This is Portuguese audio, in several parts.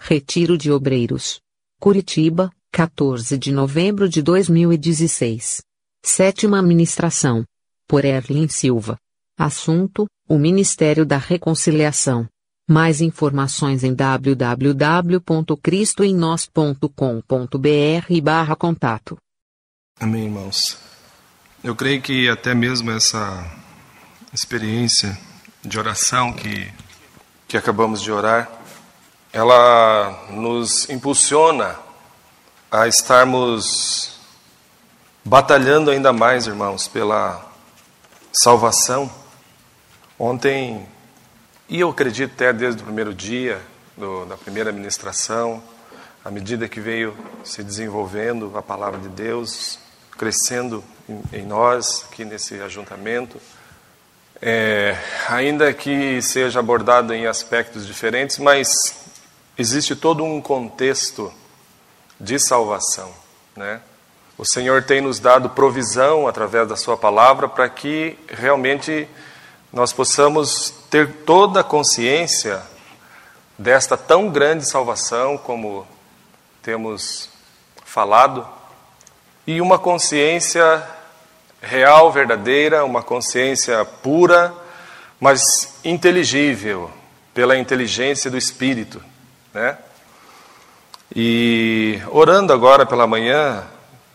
Retiro de Obreiros. Curitiba, 14 de novembro de 2016. Sétima ministração. Por Erlin Silva. Assunto: o Ministério da Reconciliação. Mais informações em www.cristoemnos.com.br/contato. Amém, irmãos. Eu creio que até mesmo essa experiência de oração que acabamos de orar, ela nos impulsiona a estarmos batalhando ainda mais, irmãos, pela salvação. Ontem, e eu acredito até desde o primeiro dia da primeira ministração, à medida que veio se desenvolvendo a palavra de Deus, crescendo em nós, aqui nesse ajuntamento, ainda que seja abordado em aspectos diferentes, mas existe todo um contexto de salvação, né? O Senhor tem nos dado provisão através da sua palavra para que realmente nós possamos ter toda a consciência desta tão grande salvação como temos falado, e uma consciência real, verdadeira, uma consciência pura, mas inteligível pela inteligência do Espírito, né? E orando agora pela manhã,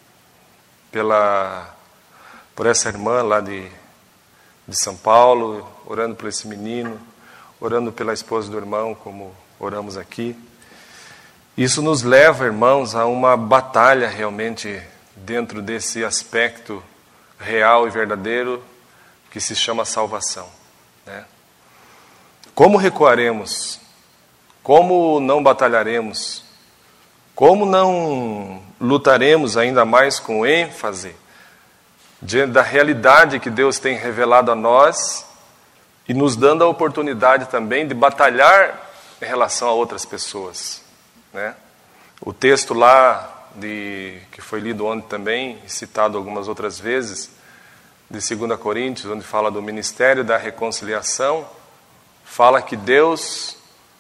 por essa irmã lá de São Paulo, orando por esse menino, orando pela esposa do irmão, como oramos aqui, isso nos leva, irmãos, a uma batalha realmente dentro desse aspecto real e verdadeiro que se chama salvação, né? Como recuaremos? Como não batalharemos? Como não lutaremos ainda mais com ênfase diante da realidade que Deus tem revelado a nós e nos dando a oportunidade também de batalhar em relação a outras pessoas, né? O texto lá que foi lido ontem também, e citado algumas outras vezes, de 2 Coríntios, onde fala do ministério da reconciliação, fala que Deus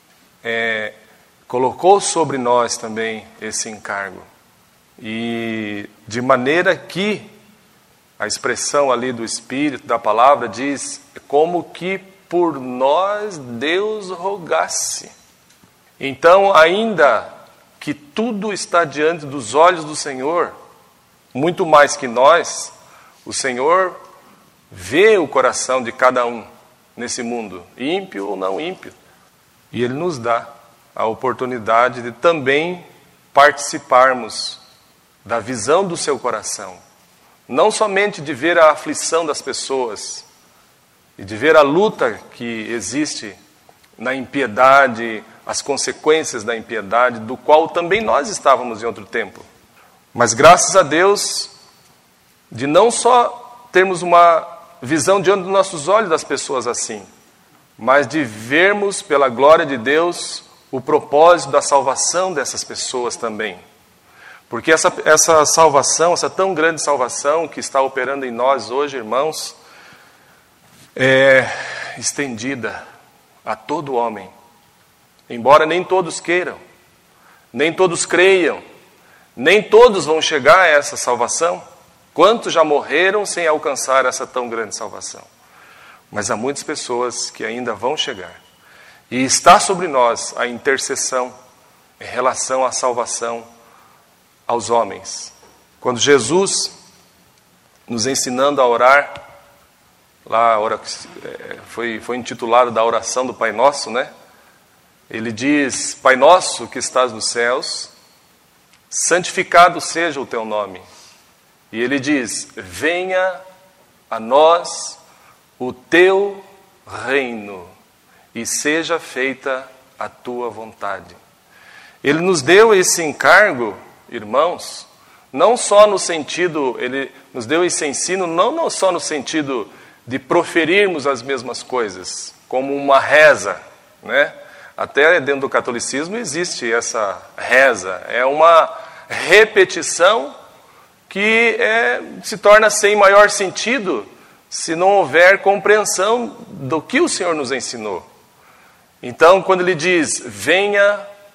colocou sobre nós também esse encargo. E de maneira que a expressão ali do Espírito, da palavra, diz como que por nós Deus rogasse. Então, ainda que tudo está diante dos olhos do Senhor, muito mais que nós, o Senhor vê o coração de cada um nesse mundo, ímpio ou não ímpio. E Ele nos dá a oportunidade de também participarmos da visão do seu coração. Não somente de ver a aflição das pessoas e de ver a luta que existe na impiedade, as consequências da impiedade, do qual também nós estávamos em outro tempo. Mas graças a Deus, de não só termos uma visão diante dos nossos olhos das pessoas assim, mas de vermos pela glória de Deus o propósito da salvação dessas pessoas também. Porque essa salvação, essa tão grande salvação que está operando em nós hoje, irmãos, é estendida a todo homem. Embora nem todos queiram, nem todos creiam, nem todos vão chegar a essa salvação. Quantos já morreram sem alcançar essa tão grande salvação? Mas há muitas pessoas que ainda vão chegar. E está sobre nós a intercessão em relação à salvação aos homens. Quando Jesus, nos ensinando a orar, lá foi intitulado da oração do Pai Nosso, né? Ele diz: Pai Nosso que estás nos céus, santificado seja o teu nome. E ele diz: venha a nós o teu reino e seja feita a tua vontade. Ele nos deu esse encargo, irmãos, não só no sentido, ele nos deu esse ensino, não só no sentido de proferirmos as mesmas coisas, como uma reza, né? Até dentro do catolicismo existe essa reza, é uma repetição que se torna sem maior sentido se não houver compreensão do que o Senhor nos ensinou. Então, quando Ele diz, venha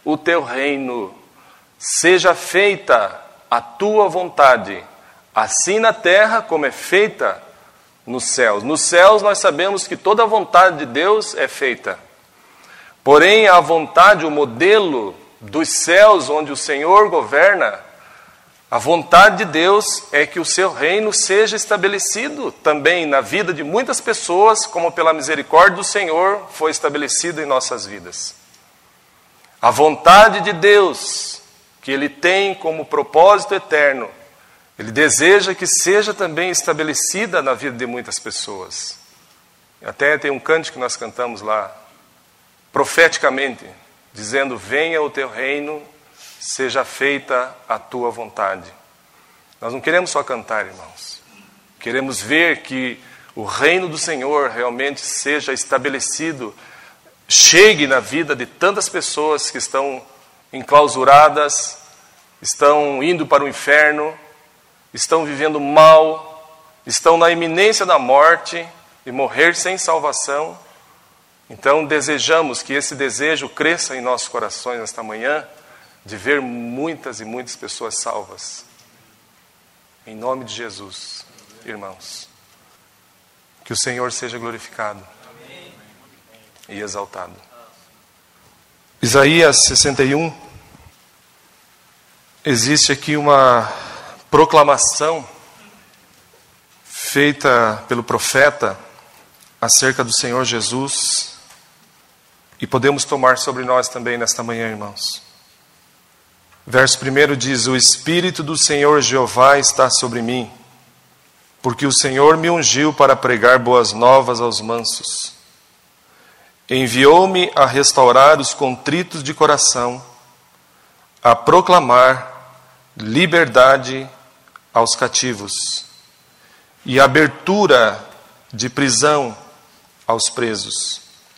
o teu reino, seja feita a tua vontade, assim na terra como é feita nos céus. Nos céus nós sabemos que toda a vontade de Deus é feita. Porém, a vontade, o modelo dos céus onde o Senhor governa, a vontade de Deus é que o seu reino seja estabelecido também na vida de muitas pessoas, como pela misericórdia do Senhor foi estabelecido em nossas vidas. A vontade de Deus, que Ele tem como propósito eterno, Ele deseja que seja também estabelecida na vida de muitas pessoas. Até tem um cântico que nós cantamos lá, profeticamente, dizendo: venha o teu reino, seja feita a tua vontade. Nós não queremos só cantar, irmãos. Queremos ver que o reino do Senhor realmente seja estabelecido, chegue na vida de tantas pessoas que estão enclausuradas, estão indo para o inferno, estão vivendo mal, estão na iminência da morte e morrer sem salvação. Então desejamos que esse desejo cresça em nossos corações nesta manhã, de ver muitas e muitas pessoas salvas. Em nome de Jesus, irmãos, que o Senhor seja glorificado e exaltado. Isaías 61, existe aqui uma proclamação feita pelo profeta acerca do Senhor Jesus, e podemos tomar sobre nós também nesta manhã, irmãos. Verso 1 diz: o Espírito do Senhor Jeová está sobre mim, porque o Senhor me ungiu para pregar boas novas aos mansos. Enviou-me a restaurar os contritos de coração, a proclamar liberdade aos cativos e abertura de prisão aos presos,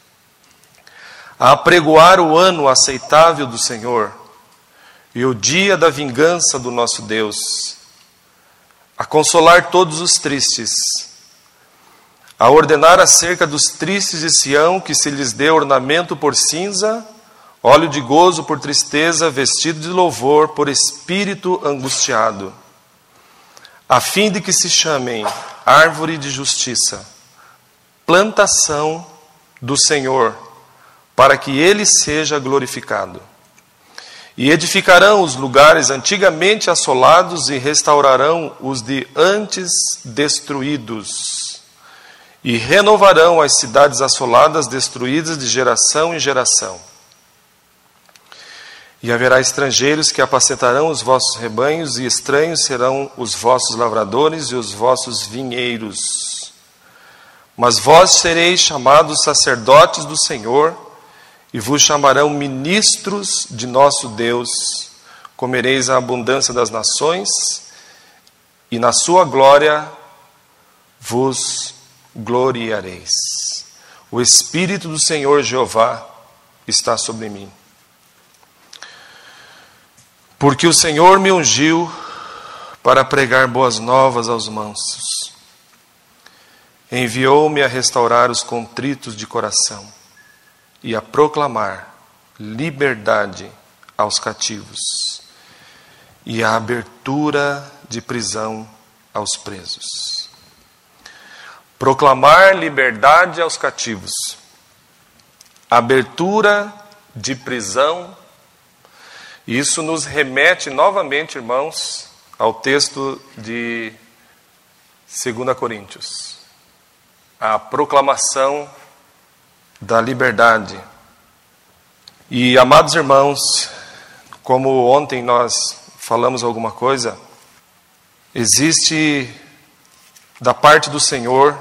a apregoar o ano aceitável do Senhor e o dia da vingança do nosso Deus, a consolar todos os tristes, a ordenar acerca dos tristes de Sião que se lhes dê ornamento por cinza, óleo de gozo por tristeza, vestido de louvor por espírito angustiado, a fim de que se chamem árvore de justiça, plantação do Senhor, para que Ele seja glorificado. E edificarão os lugares antigamente assolados e restaurarão os de antes destruídos. E renovarão as cidades assoladas, destruídas de geração em geração. E haverá estrangeiros que apacentarão os vossos rebanhos, e estranhos serão os vossos lavradores e os vossos vinheiros. Mas vós sereis chamados sacerdotes do Senhor, e vos chamarão ministros de nosso Deus. Comereis a abundância das nações, e na sua glória vos gloriareis. O Espírito do Senhor Jeová está sobre mim, porque o Senhor me ungiu para pregar boas novas aos mansos. Enviou-me a restaurar os contritos de coração e a proclamar liberdade aos cativos e a abertura de prisão aos presos. Proclamar liberdade aos cativos, abertura de prisão. Isso nos remete novamente, irmãos, ao texto de 2 Coríntios. A proclamação da liberdade. E, amados irmãos, como ontem nós falamos alguma coisa, existe da parte do Senhor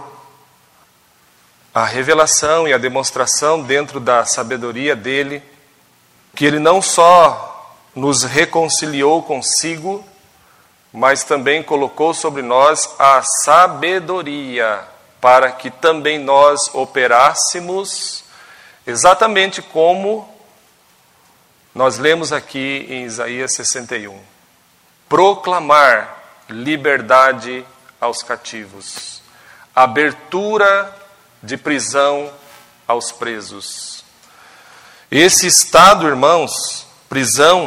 a revelação e a demonstração dentro da sabedoria dele, que ele não só nos reconciliou consigo, mas também colocou sobre nós a sabedoria, para que também nós operássemos exatamente como nós lemos aqui em Isaías 61. Proclamar liberdade aos cativos, abertura de prisão aos presos. Esse estado, irmãos, prisão,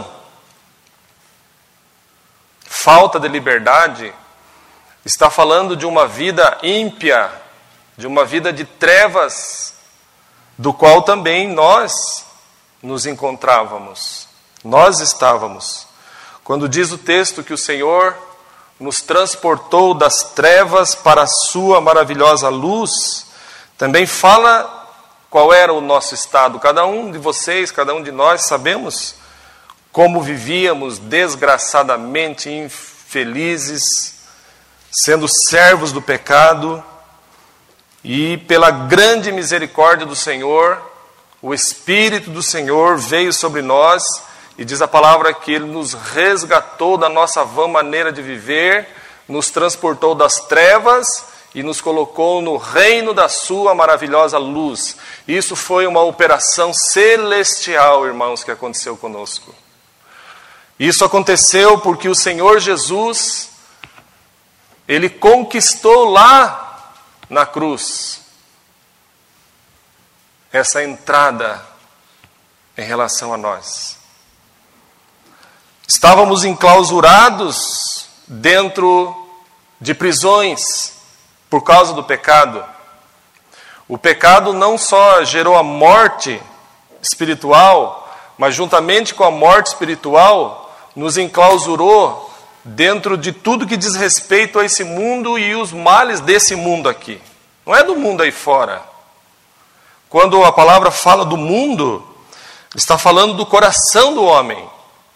falta de liberdade, está falando de uma vida ímpia, de uma vida de trevas, do qual também nós nos encontrávamos, nós estávamos. Quando diz o texto que o Senhor nos transportou das trevas para a sua maravilhosa luz, também fala qual era o nosso estado. Cada um de vocês, cada um de nós sabemos como vivíamos desgraçadamente infelizes, sendo servos do pecado, e pela grande misericórdia do Senhor, o Espírito do Senhor veio sobre nós, e diz a palavra que Ele nos resgatou da nossa vã maneira de viver, nos transportou das trevas e nos colocou no reino da sua maravilhosa luz. Isso foi uma operação celestial, irmãos, que aconteceu conosco. Isso aconteceu porque o Senhor Jesus, Ele conquistou lá na cruz essa entrada em relação a nós. Estávamos enclausurados dentro de prisões por causa do pecado. O pecado não só gerou a morte espiritual, mas juntamente com a morte espiritual, nos enclausurou dentro de tudo que diz respeito a esse mundo e os males desse mundo aqui. Não é do mundo aí fora. Quando a palavra fala do mundo, está falando do coração do homem.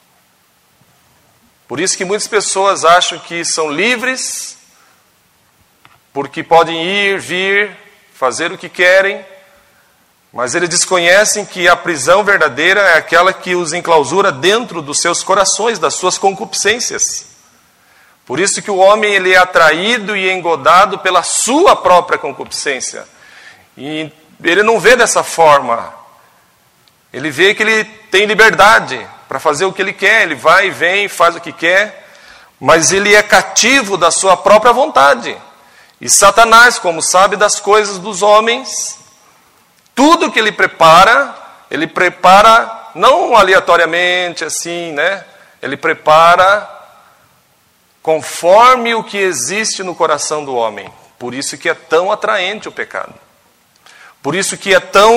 Por isso que muitas pessoas acham que são livres, porque podem ir, vir, fazer o que querem, mas eles desconhecem que a prisão verdadeira é aquela que os enclausura dentro dos seus corações, das suas concupiscências. Por isso que o homem ele é atraído e engodado pela sua própria concupiscência. E ele não vê dessa forma. Ele vê que ele tem liberdade para fazer o que ele quer. Ele vai e vem, faz o que quer. Mas ele é cativo da sua própria vontade. E Satanás, como sabe das coisas dos homens, tudo que ele prepara não aleatoriamente assim, né? Ele prepara conforme o que existe no coração do homem. Por isso que é tão atraente o pecado. Por isso que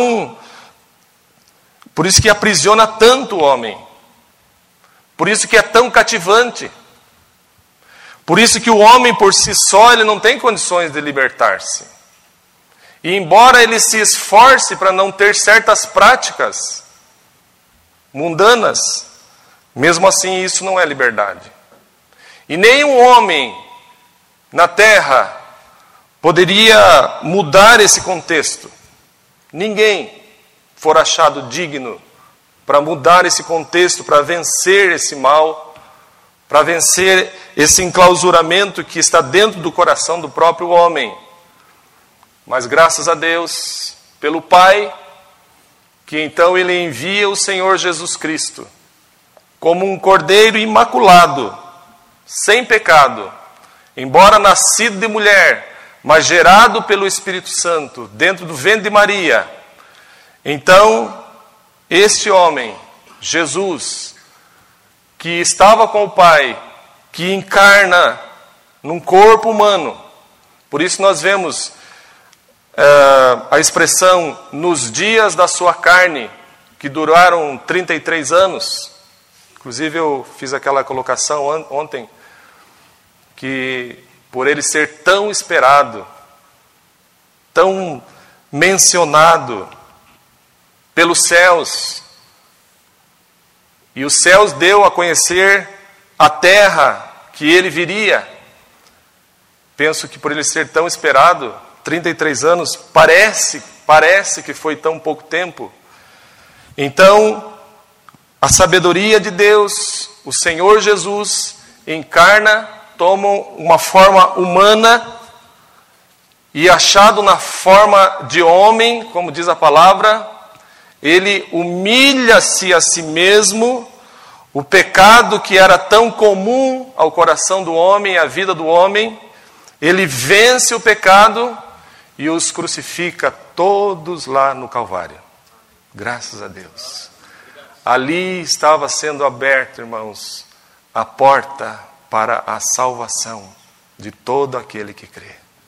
aprisiona tanto o homem. Por isso que é tão cativante. Por isso que o homem por si só ele não tem condições de libertar-se. E embora ele se esforce para não ter certas práticas mundanas, mesmo assim isso não é liberdade. E nenhum homem na terra poderia mudar esse contexto. Ninguém for achado digno para mudar esse contexto, para vencer esse mal, para vencer esse enclausuramento que está dentro do coração do próprio homem. Mas graças a Deus, pelo Pai, que então Ele envia o Senhor Jesus Cristo, como um cordeiro imaculado, sem pecado, embora nascido de mulher, mas gerado pelo Espírito Santo, dentro do ventre de Maria. Então, este homem, Jesus, que estava com o Pai, que encarna num corpo humano, por isso nós vemos a expressão nos dias da sua carne, que duraram 33 anos. Inclusive eu fiz aquela colocação ontem, que por ele ser tão esperado, tão mencionado pelos céus, e os céus deu a conhecer a terra que ele viria. Penso que por ele ser tão esperado, 33 anos, parece que foi tão pouco tempo. Então, a sabedoria de Deus, o Senhor Jesus, encarna, toma uma forma humana, e achado na forma de homem, como diz a palavra, ele humilha-se a si mesmo. O pecado que era tão comum ao coração do homem, à vida do homem, ele vence o pecado e os crucifica todos lá no Calvário. Graças a Deus. ali estava sendo aberta, irmãos, a porta para a salvação de todo aquele que crê.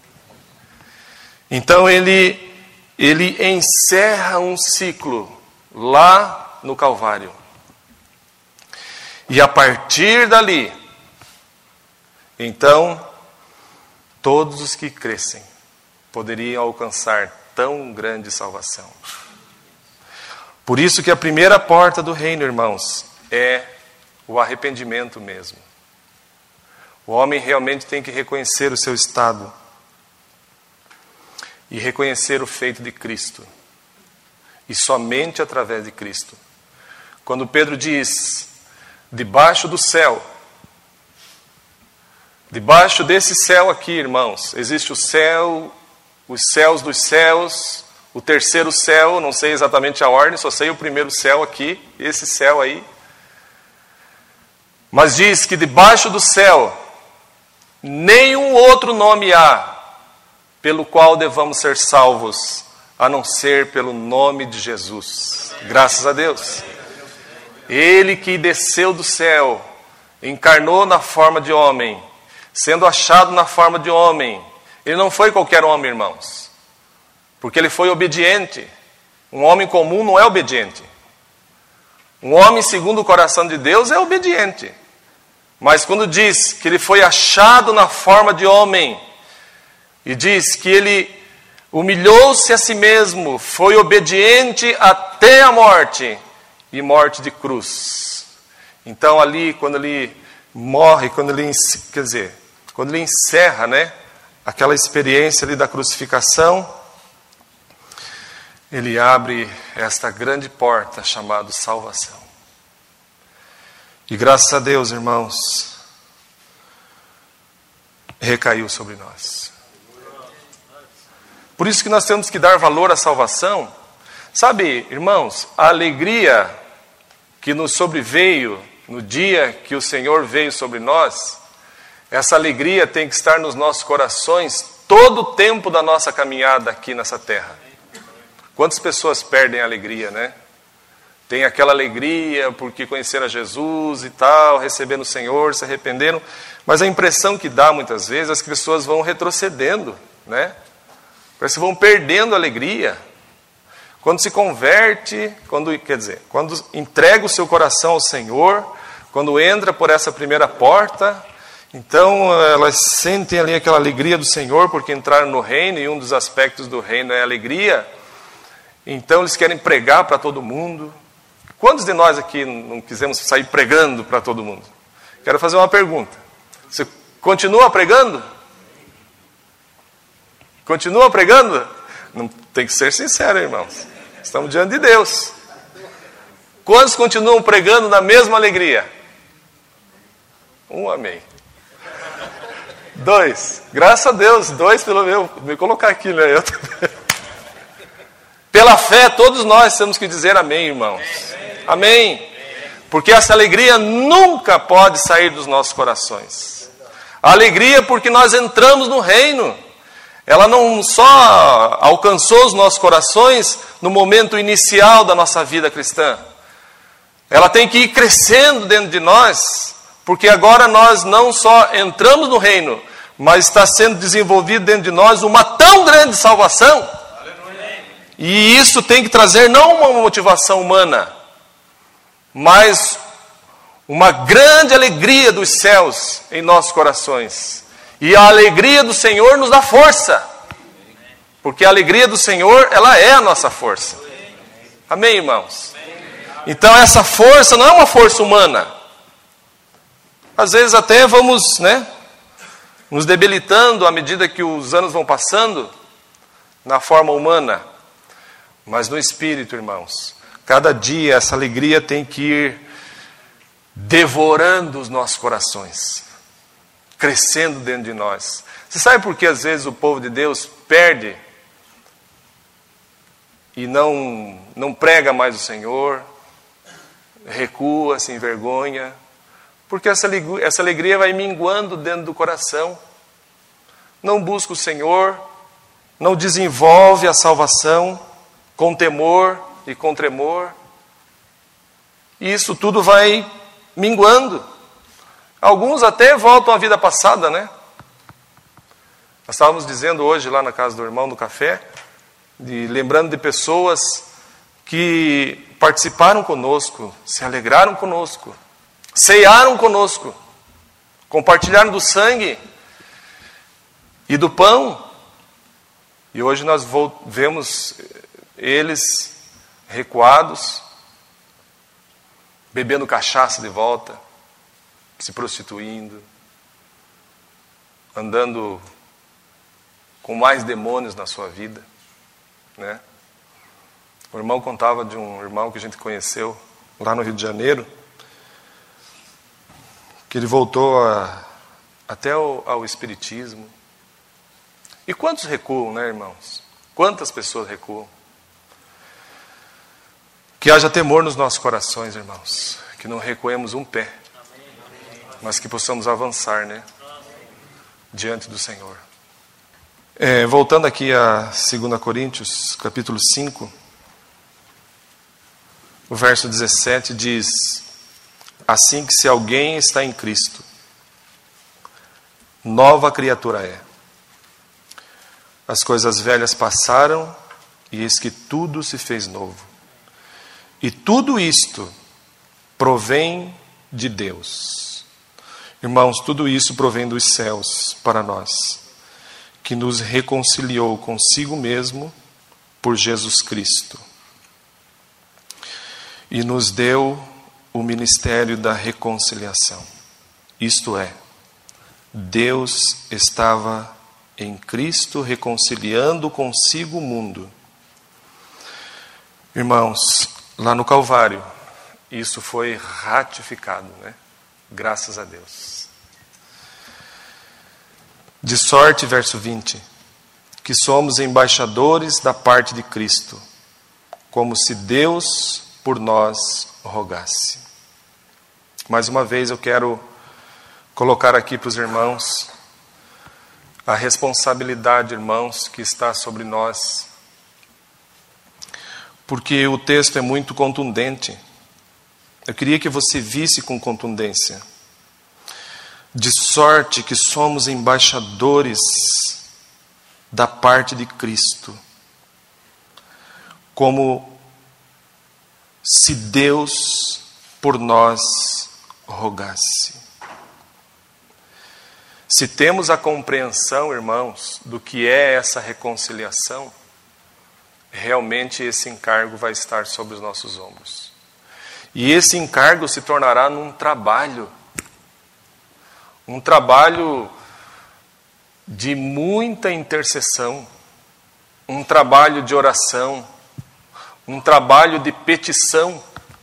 Então ele encerra um ciclo lá no Calvário. E a partir dali, então, todos os que crescem poderiam alcançar tão grande salvação. Por isso que a primeira porta do reino, irmãos, é o arrependimento mesmo. O homem realmente tem que reconhecer o seu estado e reconhecer o feito de Cristo. E somente através de Cristo. Quando Pedro diz, debaixo do céu, debaixo desse céu aqui, irmãos, existe o céu, os céus dos céus, o terceiro céu, não sei exatamente a ordem, só sei o primeiro céu aqui, esse céu aí. Mas diz que debaixo do céu, nenhum outro nome há pelo qual devamos ser salvos, a não ser pelo nome de Jesus. Graças a Deus. Ele que desceu do céu, encarnou na forma de homem, sendo achado na forma de homem. Ele não foi qualquer homem, irmãos, porque ele foi obediente. Um homem comum não é obediente. Um homem segundo o coração de Deus é obediente. Mas quando diz que ele foi achado na forma de homem, e diz que ele humilhou-se a si mesmo, foi obediente até a morte, e morte de cruz. Então ali, quando ele morre, quando ele encerra, né, aquela experiência ali da crucificação, ele abre esta grande porta chamada salvação. E graças a Deus, irmãos, recaiu sobre nós. Por isso que nós temos que dar valor à salvação. Sabe, irmãos, a alegria que nos sobreveio no dia que o Senhor veio sobre nós, essa alegria tem que estar nos nossos corações todo o tempo da nossa caminhada aqui nessa terra. Quantas pessoas perdem a alegria, né? Tem aquela alegria porque conheceram a Jesus e tal, recebendo o Senhor, se arrependeram. Mas a impressão que dá muitas vezes, as pessoas vão retrocedendo, né? Parece que vão perdendo a alegria. Quando se converte, quando entrega o seu coração ao Senhor, quando entra por essa primeira porta, então elas sentem ali aquela alegria do Senhor, porque entraram no reino, e um dos aspectos do reino é a alegria. Então eles querem pregar para todo mundo. Quantos de nós aqui não quisemos sair pregando para todo mundo? Quero fazer uma pergunta. Você continua pregando? Continua pregando? Não, tem que ser sincero, irmãos. Estamos diante de Deus. Quantos continuam pregando na mesma alegria? Um, amém. 2, graças a Deus. 2 pelo meu. Me colocar aqui, né? Eu também. Pela fé, todos nós temos que dizer amém, irmãos. Amém. Porque essa alegria nunca pode sair dos nossos corações. A alegria porque nós entramos no reino. Ela não só alcançou os nossos corações no momento inicial da nossa vida cristã. Ela tem que ir crescendo dentro de nós, porque agora nós não só entramos no reino, mas está sendo desenvolvido dentro de nós uma tão grande salvação. E isso tem que trazer não uma motivação humana, mas uma grande alegria dos céus em nossos corações. E a alegria do Senhor nos dá força. Porque a alegria do Senhor, ela é a nossa força. Amém, irmãos? Então essa força não é uma força humana. Às vezes até vamos, nos debilitando à medida que os anos vão passando na forma humana. Mas no Espírito, irmãos, cada dia essa alegria tem que ir devorando os nossos corações, crescendo dentro de nós. Você sabe por que às vezes o povo de Deus perde e não prega mais o Senhor, recua, se envergonha? Porque essa alegria vai minguando dentro do coração. Não busca o Senhor, não desenvolve a salvação com temor e com tremor. E isso tudo vai minguando. Alguns até voltam à vida passada, né? Nós estávamos dizendo hoje lá na casa do irmão, no café, lembrando de pessoas que participaram conosco, se alegraram conosco, cearam conosco, compartilharam do sangue e do pão. E hoje nós vemos eles recuados, bebendo cachaça de volta, se prostituindo, andando com mais demônios na sua vida, né? O irmão contava de um irmão que a gente conheceu lá no Rio de Janeiro, que ele voltou até ao espiritismo. E quantos recuam, né, irmãos? Quantas pessoas recuam? Que haja temor nos nossos corações, irmãos, que não recuemos um pé, mas que possamos avançar, né, diante do Senhor. Voltando aqui a 2 Coríntios, capítulo 5, o verso 17 diz: assim que se alguém está em Cristo, nova criatura é. As coisas velhas passaram, e eis que tudo se fez novo. E tudo isto provém de Deus. Irmãos, tudo isso provém dos céus para nós, que nos reconciliou consigo mesmo por Jesus Cristo. E nos deu o ministério da reconciliação. Isto é, Deus estava em Cristo reconciliando consigo o mundo. Irmãos, lá no Calvário, isso foi ratificado, né? Graças a Deus. De sorte, verso 20, que somos embaixadores da parte de Cristo, como se Deus por nós rogasse. Mais uma vez eu quero colocar aqui para os irmãos a responsabilidade, irmãos, que está sobre nós, porque o texto é muito contundente. Eu queria que você visse com contundência. De sorte que somos embaixadores da parte de Cristo, como se Deus por nós rogasse. Se temos a compreensão, irmãos, do que é essa reconciliação, realmente esse encargo vai estar sobre os nossos ombros. E esse encargo se tornará num trabalho. Um trabalho de muita intercessão, um trabalho de oração, um trabalho de petição,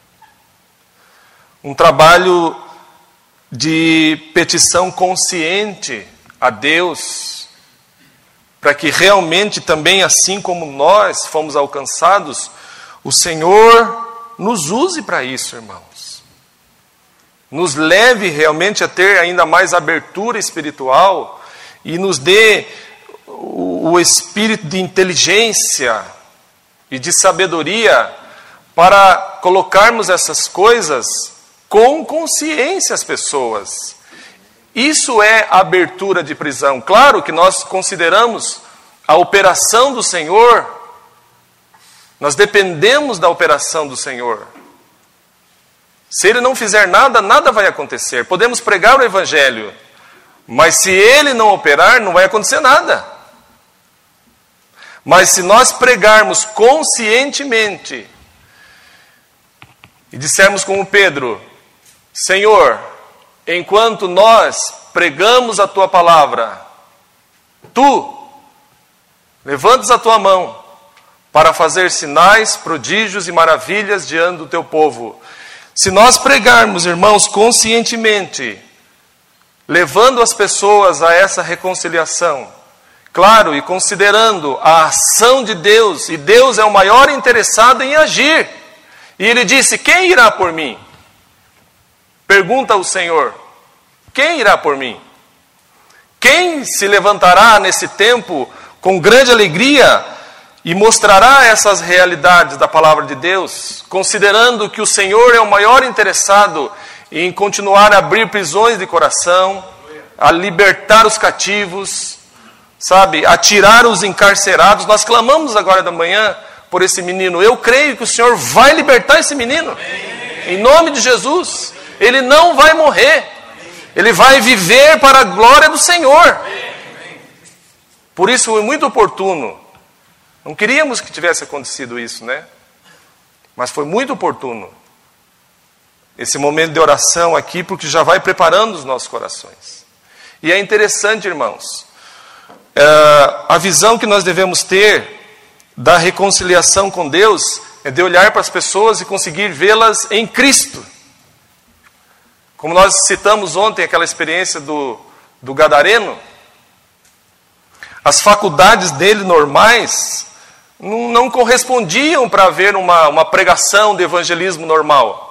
um trabalho de petição consciente a Deus, para que realmente também, assim como nós fomos alcançados, o Senhor nos use para isso, irmãos. Nos leve realmente a ter ainda mais abertura espiritual e nos dê o espírito de inteligência e de sabedoria para colocarmos essas coisas com consciência às pessoas. Isso é abertura de prisão. Claro que nós consideramos a operação do Senhor, nós dependemos da operação do Senhor. Se Ele não fizer nada, nada vai acontecer. Podemos pregar o Evangelho, mas se Ele não operar, não vai acontecer nada. Mas se nós pregarmos conscientemente e dissermos como Pedro: Senhor, enquanto nós pregamos a Tua palavra, Tu levantas a Tua mão para fazer sinais, prodígios e maravilhas diante do Teu povo. Se nós pregarmos, irmãos, conscientemente, levando as pessoas a essa reconciliação, claro, e considerando a ação de Deus, e Deus é o maior interessado em agir, e Ele disse: quem irá por mim? Pergunta o Senhor: quem irá por mim? Quem se levantará nesse tempo com grande alegria e mostrará essas realidades da palavra de Deus, considerando que o Senhor é o maior interessado em continuar a abrir prisões de coração, a libertar os cativos, sabe, a tirar os encarcerados. Nós clamamos agora da manhã por esse menino. Eu creio que o Senhor vai libertar esse menino, em nome de Jesus. Ele não vai morrer, ele vai viver para a glória do Senhor. Por isso é muito oportuno. Não queríamos que tivesse acontecido isso, né? Mas foi muito oportuno esse momento de oração aqui, porque já vai preparando os nossos corações. E é interessante, irmãos, a visão que nós devemos ter da reconciliação com Deus é de olhar para as pessoas e conseguir vê-las em Cristo. Como nós citamos ontem aquela experiência do gadareno, as faculdades dele normais não correspondiam para haver uma pregação de evangelismo normal.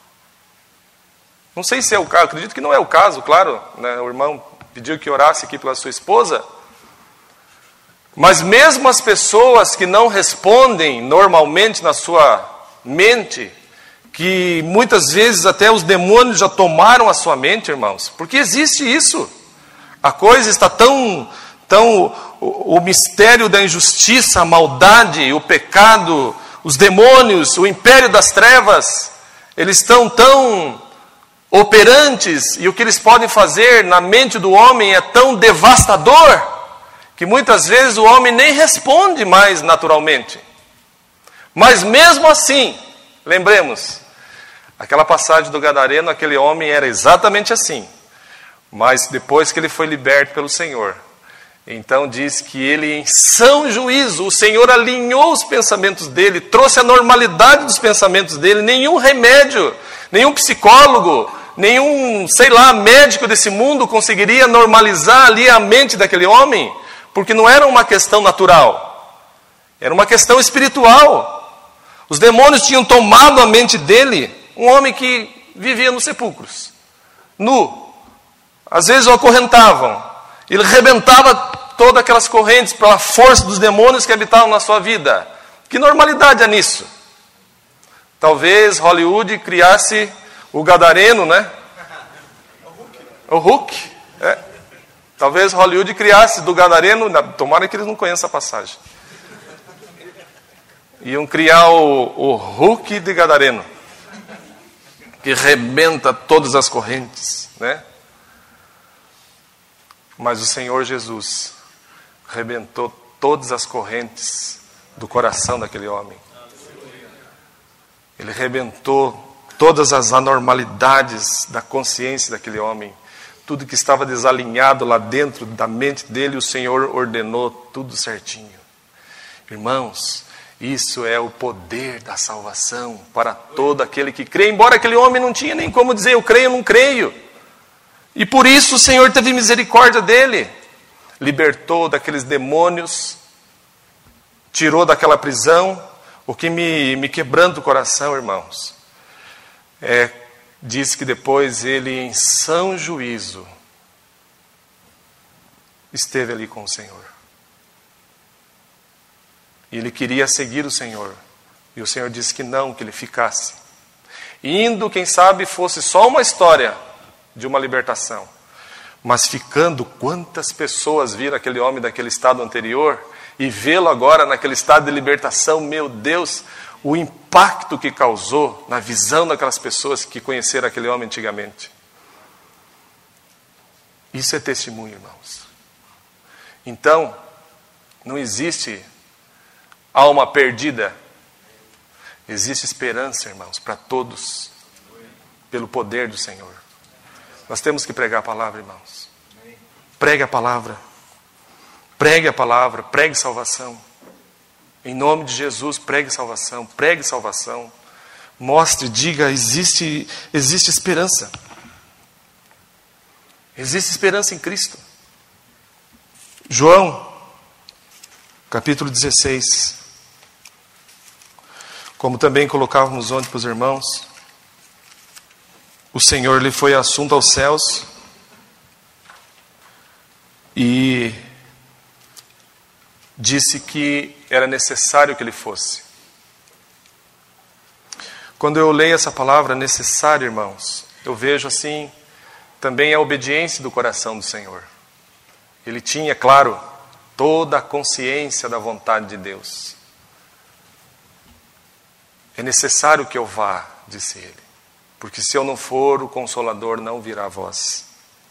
Não sei se é o caso, acredito que não é o caso, claro, né? O irmão pediu que orasse aqui pela sua esposa. Mas mesmo as pessoas que não respondem normalmente na sua mente, que muitas vezes até os demônios já tomaram a sua mente, irmãos, porque existe isso. A coisa está tão o mistério da injustiça, a maldade, o pecado, os demônios, o império das trevas, eles estão tão operantes, e o que eles podem fazer na mente do homem é tão devastador, que muitas vezes o homem nem responde mais naturalmente. Mas mesmo assim, lembremos, aquela passagem do gadareno, aquele homem era exatamente assim. Mas depois que ele foi liberto pelo Senhor, então diz que ele, em são juízo, o Senhor alinhou os pensamentos dele, trouxe a normalidade dos pensamentos dele. Nenhum remédio, nenhum psicólogo, nenhum, médico desse mundo conseguiria normalizar ali a mente daquele homem, porque não era uma questão natural, era uma questão espiritual. Os demônios tinham tomado a mente dele, um homem que vivia nos sepulcros, nu. Às vezes o acorrentavam, ele rebentava todas aquelas correntes pela força dos demônios que habitavam na sua vida. Que normalidade é nisso? Talvez Hollywood criasse o gadareno, né? O Hulk. Talvez Hollywood criasse do gadareno, tomara que eles não conheçam a passagem. Iam criar o Hulk de gadareno, que rebenta todas as correntes, né? Mas o Senhor Jesus rebentou todas as correntes do coração daquele homem. Ele rebentou todas as anormalidades da consciência daquele homem. Tudo que estava desalinhado lá dentro da mente dele, o Senhor ordenou tudo certinho. Irmãos, isso é o poder da salvação para todo aquele que crê. Embora aquele homem não tinha nem como dizer, eu creio ou não creio. E por isso o Senhor teve misericórdia dele. Libertou daqueles demônios, tirou daquela prisão. O que me quebranta o coração, irmãos, diz que depois ele, em são juízo, esteve ali com o Senhor. E ele queria seguir o Senhor. E o Senhor disse que não, que ele ficasse. Indo, quem sabe, fosse só uma história de uma libertação. Mas ficando, quantas pessoas viram aquele homem daquele estado anterior e vê-lo agora naquele estado de libertação? Meu Deus, o impacto que causou na visão daquelas pessoas que conheceram aquele homem antigamente. Isso é testemunho, irmãos. Então, não existe alma perdida. Existe esperança, irmãos, para todos, pelo poder do Senhor. Nós temos que pregar a palavra, irmãos. Pregue a palavra. Pregue a palavra, pregue salvação. Em nome de Jesus, pregue salvação, pregue salvação. Mostre, diga, existe esperança. Existe esperança em Cristo. João, capítulo 16. Como também colocávamos ontem para os irmãos, o Senhor lhe foi assunto aos céus e disse que era necessário que ele fosse. Quando eu leio essa palavra necessário, irmãos, eu vejo assim também a obediência do coração do Senhor. Ele tinha, claro, toda a consciência da vontade de Deus. É necessário que eu vá, disse ele, porque se eu não for, o Consolador não virá a vós.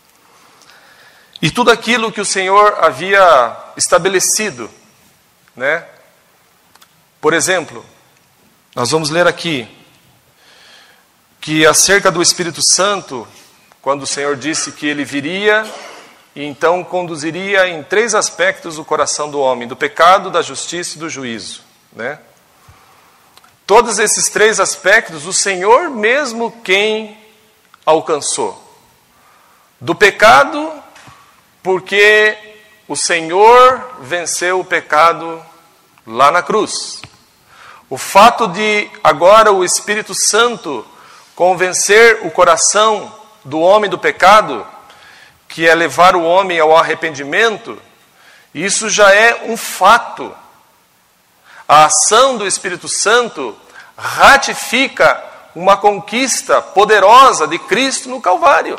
E tudo aquilo que o Senhor havia estabelecido, né? Por exemplo, nós vamos ler aqui que acerca do Espírito Santo, quando o Senhor disse que ele viria e então conduziria em 3 aspectos o coração do homem: do pecado, da justiça e do juízo, né? Todos esses 3 aspectos, o Senhor mesmo quem alcançou. Do pecado, porque o Senhor venceu o pecado lá na cruz. O fato de agora o Espírito Santo convencer o coração do homem do pecado, que é levar o homem ao arrependimento, isso já é um fato. A ação do Espírito Santo ratifica uma conquista poderosa de Cristo no Calvário.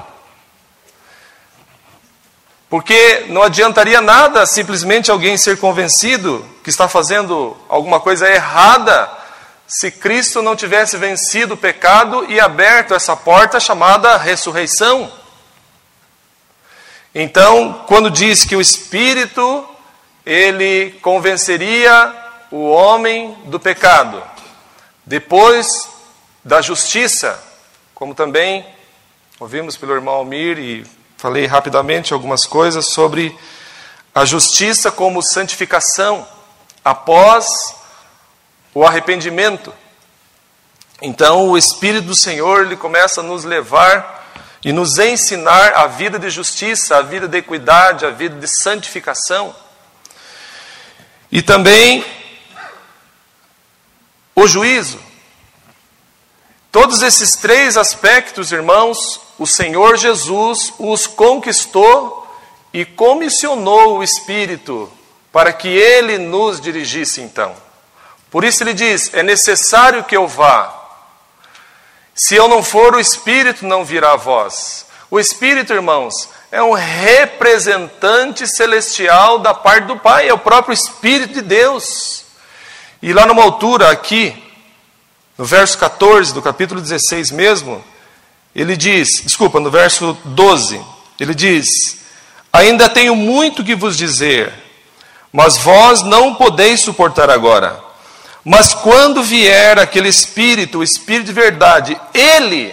Porque não adiantaria nada simplesmente alguém ser convencido que está fazendo alguma coisa errada se Cristo não tivesse vencido o pecado e aberto essa porta chamada ressurreição. Então, quando diz que o Espírito, ele convenceria o homem do pecado, depois da justiça, como também ouvimos pelo irmão Almir e falei rapidamente algumas coisas sobre a justiça como santificação após o arrependimento. Então o Espírito do Senhor, ele começa a nos levar e nos ensinar a vida de justiça, a vida de equidade, a vida de santificação. E também o juízo. Todos esses 3 aspectos, irmãos, o Senhor Jesus os conquistou e comissionou o Espírito para que ele nos dirigisse então. Por isso ele diz, é necessário que eu vá. Se eu não for, o Espírito não virá a vós. O Espírito, irmãos, é um representante celestial da parte do Pai, é o próprio Espírito de Deus. E lá numa altura aqui, no verso 14 do capítulo 16 mesmo, ele diz, no verso 12, ele diz, ainda tenho muito que vos dizer, mas vós não podeis suportar agora. Mas quando vier aquele Espírito, o Espírito de verdade, Ele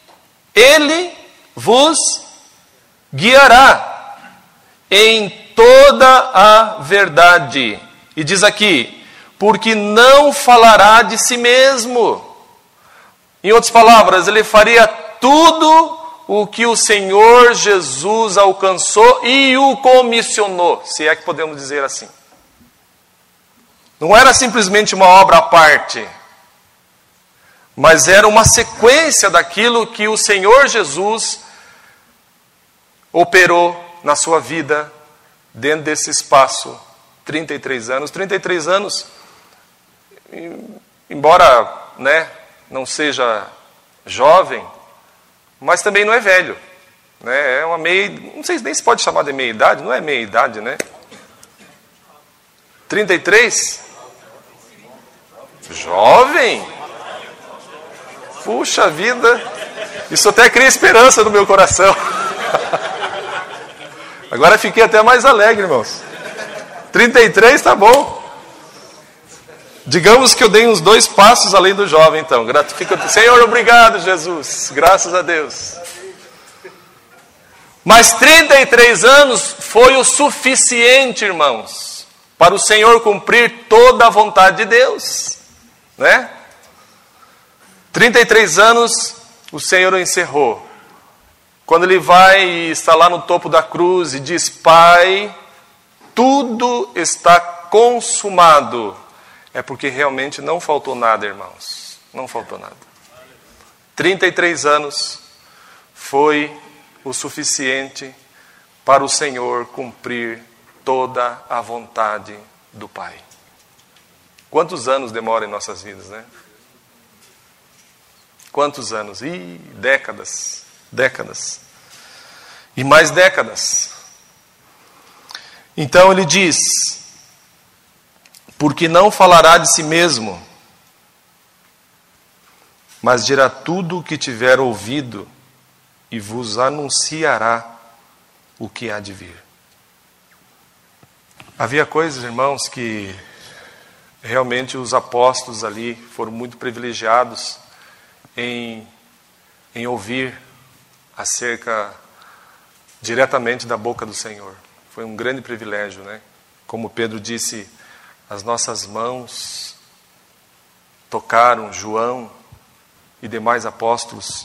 vos guiará em toda a verdade. E diz aqui, porque não falará de si mesmo. Em outras palavras, ele faria tudo o que o Senhor Jesus alcançou e o comissionou, se é que podemos dizer assim. Não era simplesmente uma obra à parte, mas era uma sequência daquilo que o Senhor Jesus operou na sua vida dentro desse espaço, 33 anos. 33 anos, embora não seja jovem, mas também não é velho. É uma meia, não sei nem se pode chamar de meia idade, não é meia idade, né? 33? Jovem? Puxa vida, isso até cria esperança no meu coração. Agora fiquei até mais alegre, irmãos. 33 tá bom. Digamos que eu dei uns 2 passos além do jovem, então. Senhor, obrigado, Jesus. Graças a Deus. Mas 33 anos foi o suficiente, irmãos, para o Senhor cumprir toda a vontade de Deus. 33 anos o Senhor o encerrou. Quando ele vai e está lá no topo da cruz e diz, Pai, tudo está consumado. É porque realmente não faltou nada, irmãos. Não faltou nada. 33 anos foi o suficiente para o Senhor cumprir toda a vontade do Pai. Quantos anos demora em nossas vidas, né? Quantos anos? Décadas. Décadas. E mais décadas. Então ele diz: porque não falará de si mesmo, mas dirá tudo o que tiver ouvido e vos anunciará o que há de vir. Havia coisas, irmãos, que realmente os apóstolos ali foram muito privilegiados em ouvir acerca diretamente da boca do Senhor. Foi um grande privilégio, né? Como Pedro disse, as nossas mãos tocaram João e demais apóstolos.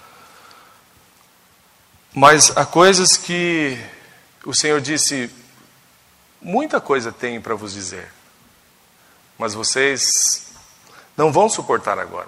Mas há coisas que o Senhor disse: muita coisa tenho para vos dizer, mas vocês não vão suportar agora.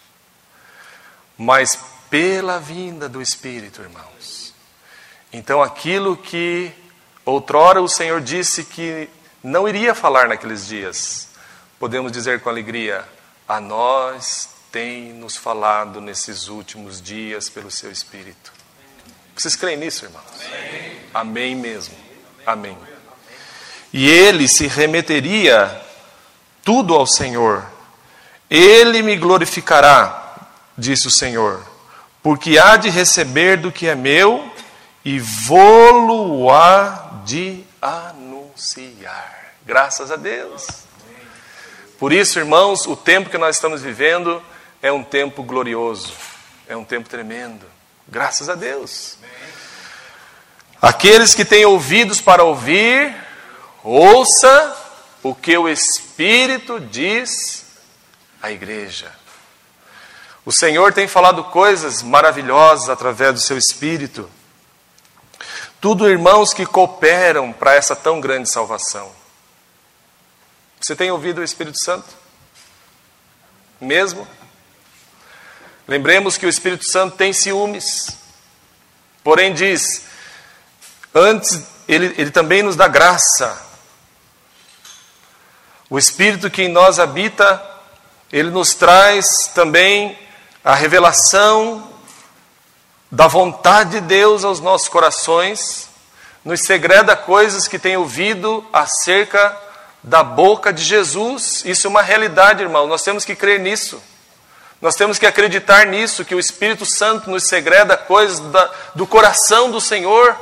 Mas pela vinda do Espírito, irmãos. Então aquilo que outrora o Senhor disse que não iria falar naqueles dias, podemos dizer com alegria: a nós tem nos falado nesses últimos dias pelo seu Espírito. Vocês creem nisso, irmãos? Amém, amém mesmo. Amém. E ele se remeteria tudo ao Senhor. Ele me glorificará, disse o Senhor, porque há de receber do que é meu e vou-lo há de anunciar. Graças a Deus. Por isso, irmãos, o tempo que nós estamos vivendo é um tempo glorioso, é um tempo tremendo. Graças a Deus. Aqueles que têm ouvidos para ouvir, ouça o que o Espírito diz à igreja. O Senhor tem falado coisas maravilhosas através do seu Espírito. Tudo, irmãos, que cooperam para essa tão grande salvação. Você tem ouvido o Espírito Santo? Mesmo? Lembremos que o Espírito Santo tem ciúmes. Porém diz, antes ele também nos dá graça. O Espírito que em nós habita, ele nos traz também a revelação da vontade de Deus aos nossos corações, nos segreda coisas que tem ouvido acerca da boca de Jesus. Isso é uma realidade, irmão. Nós temos que crer nisso. Nós temos que acreditar nisso, que o Espírito Santo nos segreda coisas do coração do Senhor.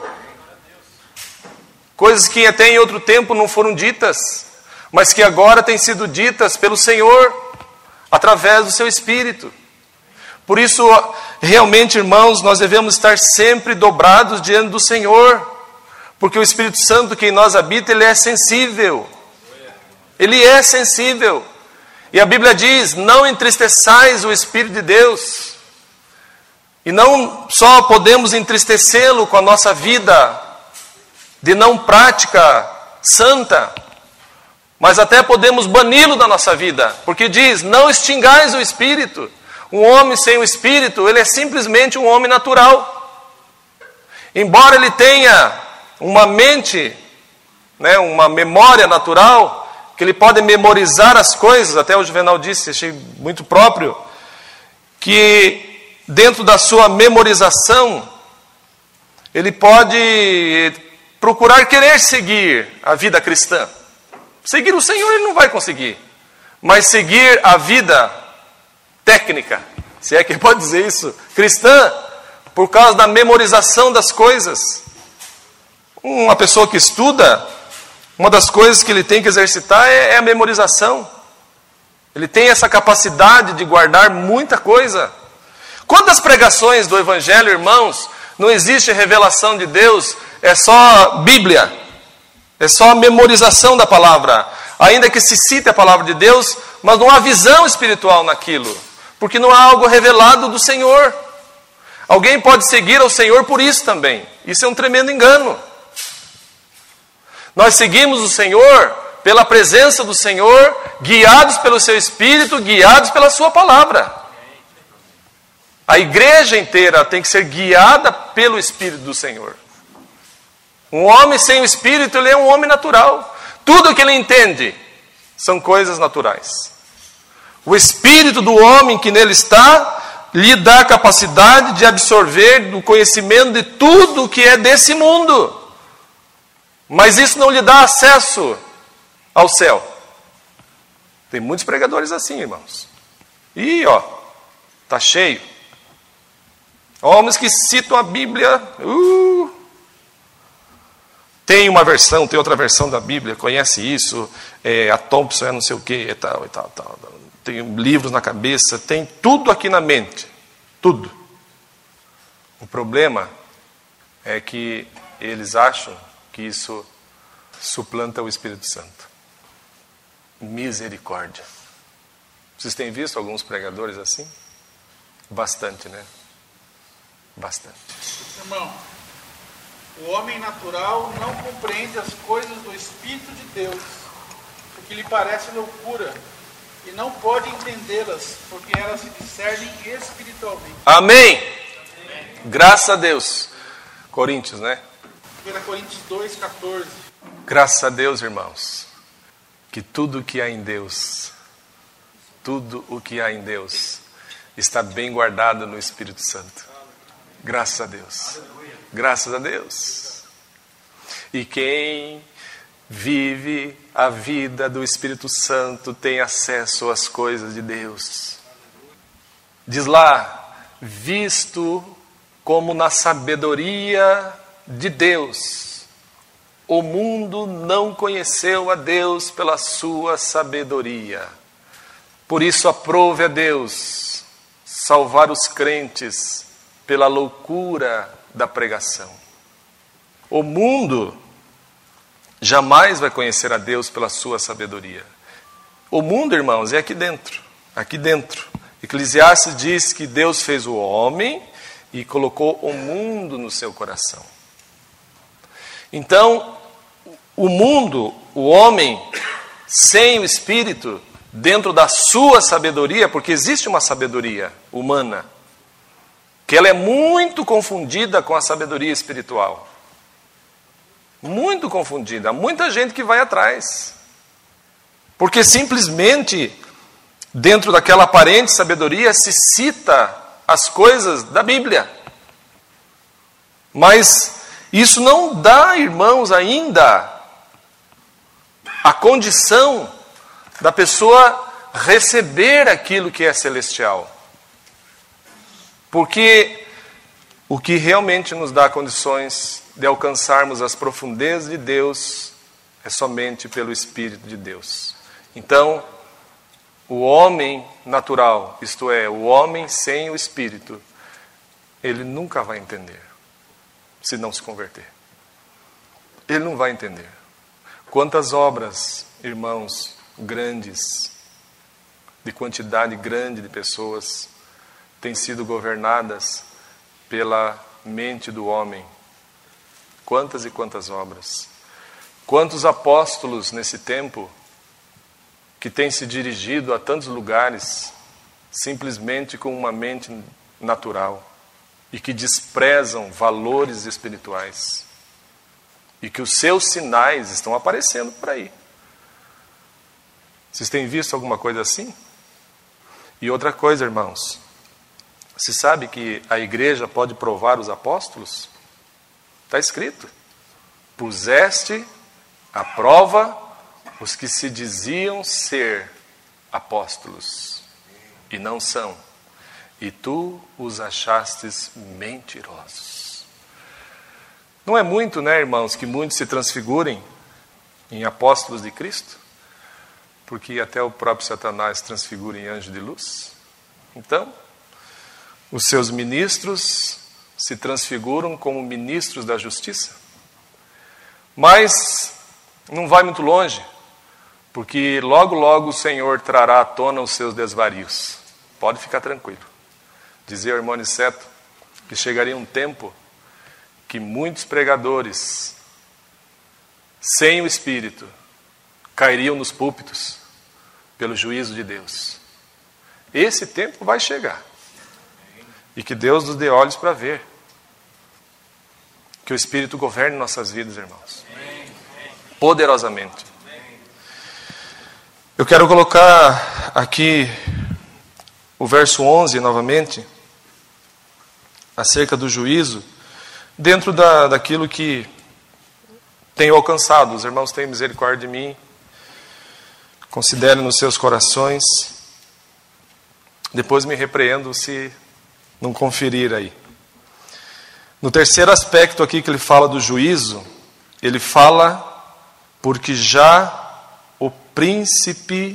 Coisas que até em outro tempo não foram ditas, mas que agora têm sido ditas pelo Senhor, através do seu Espírito. Por isso, realmente, irmãos, nós devemos estar sempre dobrados diante do Senhor, porque o Espírito Santo que em nós habita, ele é sensível. Ele é sensível. E a Bíblia diz, não entristeçais o Espírito de Deus. E não só podemos entristecê-lo com a nossa vida de não prática santa, mas até podemos bani-lo da nossa vida. Porque diz, não extingais o Espírito. Um homem sem o Espírito, ele é simplesmente um homem natural. Embora ele tenha uma mente, né, uma memória natural, que ele pode memorizar as coisas, até o Juvenal disse, achei muito próprio, que dentro da sua memorização, ele pode procurar querer seguir a vida cristã. Seguir o Senhor ele não vai conseguir, mas seguir a vida técnica, se é que pode dizer isso, cristã, por causa da memorização das coisas. Uma pessoa que estuda, uma das coisas que ele tem que exercitar é a memorização. Ele tem essa capacidade de guardar muita coisa. Quantas pregações do Evangelho, irmãos, não existe revelação de Deus, é só Bíblia, é só a memorização da palavra. Ainda que se cite a palavra de Deus, mas não há visão espiritual naquilo, porque não há algo revelado do Senhor. Alguém pode seguir ao Senhor por isso também. Isso é um tremendo engano. Nós seguimos o Senhor pela presença do Senhor, guiados pelo seu Espírito, guiados pela sua palavra. A igreja inteira tem que ser guiada pelo Espírito do Senhor. Um homem sem o Espírito, ele é um homem natural. tudo que ele entende são coisas naturais. O espírito do homem que nele está lhe dá a capacidade de absorver o conhecimento de tudo que é desse mundo. Mas isso não lhe dá acesso ao céu. Tem muitos pregadores assim, irmãos. E tá cheio. Homens que citam a Bíblia. Tem uma versão, tem outra versão da Bíblia, conhece isso, a Thompson é não sei o quê, e tal. Tem livros na cabeça, tem tudo aqui na mente. Tudo. O problema é que eles acham que isso suplanta o Espírito Santo. Misericórdia. Vocês têm visto alguns pregadores assim? Bastante, né? Bastante. Irmão, o homem natural não compreende as coisas do Espírito de Deus, porque lhe parece loucura, e não pode entendê-las, porque elas se discernem espiritualmente. Amém! Graças a Deus. Coríntios, né? 1 Coríntios 2,14. Graças a Deus, irmãos, que tudo o que há em Deus, tudo o que há em Deus, está bem guardado no Espírito Santo. Graças a Deus. Graças a Deus. E quem vive a vida do Espírito Santo tem acesso às coisas de Deus. Diz lá, visto como na sabedoria de Deus, o mundo não conheceu a Deus pela sua sabedoria. Por isso aprove a Deus salvar os crentes pela loucura da pregação. O mundo jamais vai conhecer a Deus pela sua sabedoria. O mundo, irmãos, é aqui dentro. Aqui dentro. Eclesiastes diz que Deus fez o homem e colocou o mundo no seu coração. Então, o mundo, o homem, sem o Espírito, dentro da sua sabedoria, porque existe uma sabedoria humana, que ela é muito confundida com a sabedoria espiritual. Muito confundida. Há muita gente que vai atrás. Porque simplesmente, dentro daquela aparente sabedoria, se cita as coisas da Bíblia. Mas isso não dá, irmãos, ainda a condição da pessoa receber aquilo que é celestial. Porque o que realmente nos dá condições de alcançarmos as profundezas de Deus é somente pelo Espírito de Deus. Então, o homem natural, isto é, o homem sem o Espírito, ele nunca vai entender, se não se converter. Ele não vai entender. Quantas obras, irmãos, grandes, de quantidade grande de pessoas, têm sido governadas pela mente do homem. Quantas e quantas obras. Quantos apóstolos nesse tempo que têm se dirigido a tantos lugares simplesmente com uma mente natural e que desprezam valores espirituais e que os seus sinais estão aparecendo por aí. Vocês têm visto alguma coisa assim? E outra coisa, irmãos, se sabe que a igreja pode provar os apóstolos? Está escrito: puseste à prova os que se diziam ser apóstolos e não são, e tu os achastes mentirosos. Não é muito, né, irmãos, que muitos se transfigurem em apóstolos de Cristo? Porque até o próprio Satanás transfigura em anjo de luz. Então, os seus ministros se transfiguram como ministros da justiça. Mas não vai muito longe, porque logo, logo o Senhor trará à tona os seus desvarios. Pode ficar tranquilo. Dizia o irmão Aniceto que chegaria um tempo que muitos pregadores, sem o Espírito, cairiam nos púlpitos pelo juízo de Deus. Esse tempo vai chegar. E que Deus nos dê olhos para ver. Que o Espírito governe nossas vidas, irmãos. Poderosamente. Eu quero colocar aqui o verso 11 novamente, acerca do juízo, dentro daquilo que tenho alcançado. Os irmãos têm misericórdia de mim, considerem nos seus corações, depois me repreendo se não conferir aí. No terceiro aspecto aqui que ele fala do juízo, ele fala porque já o príncipe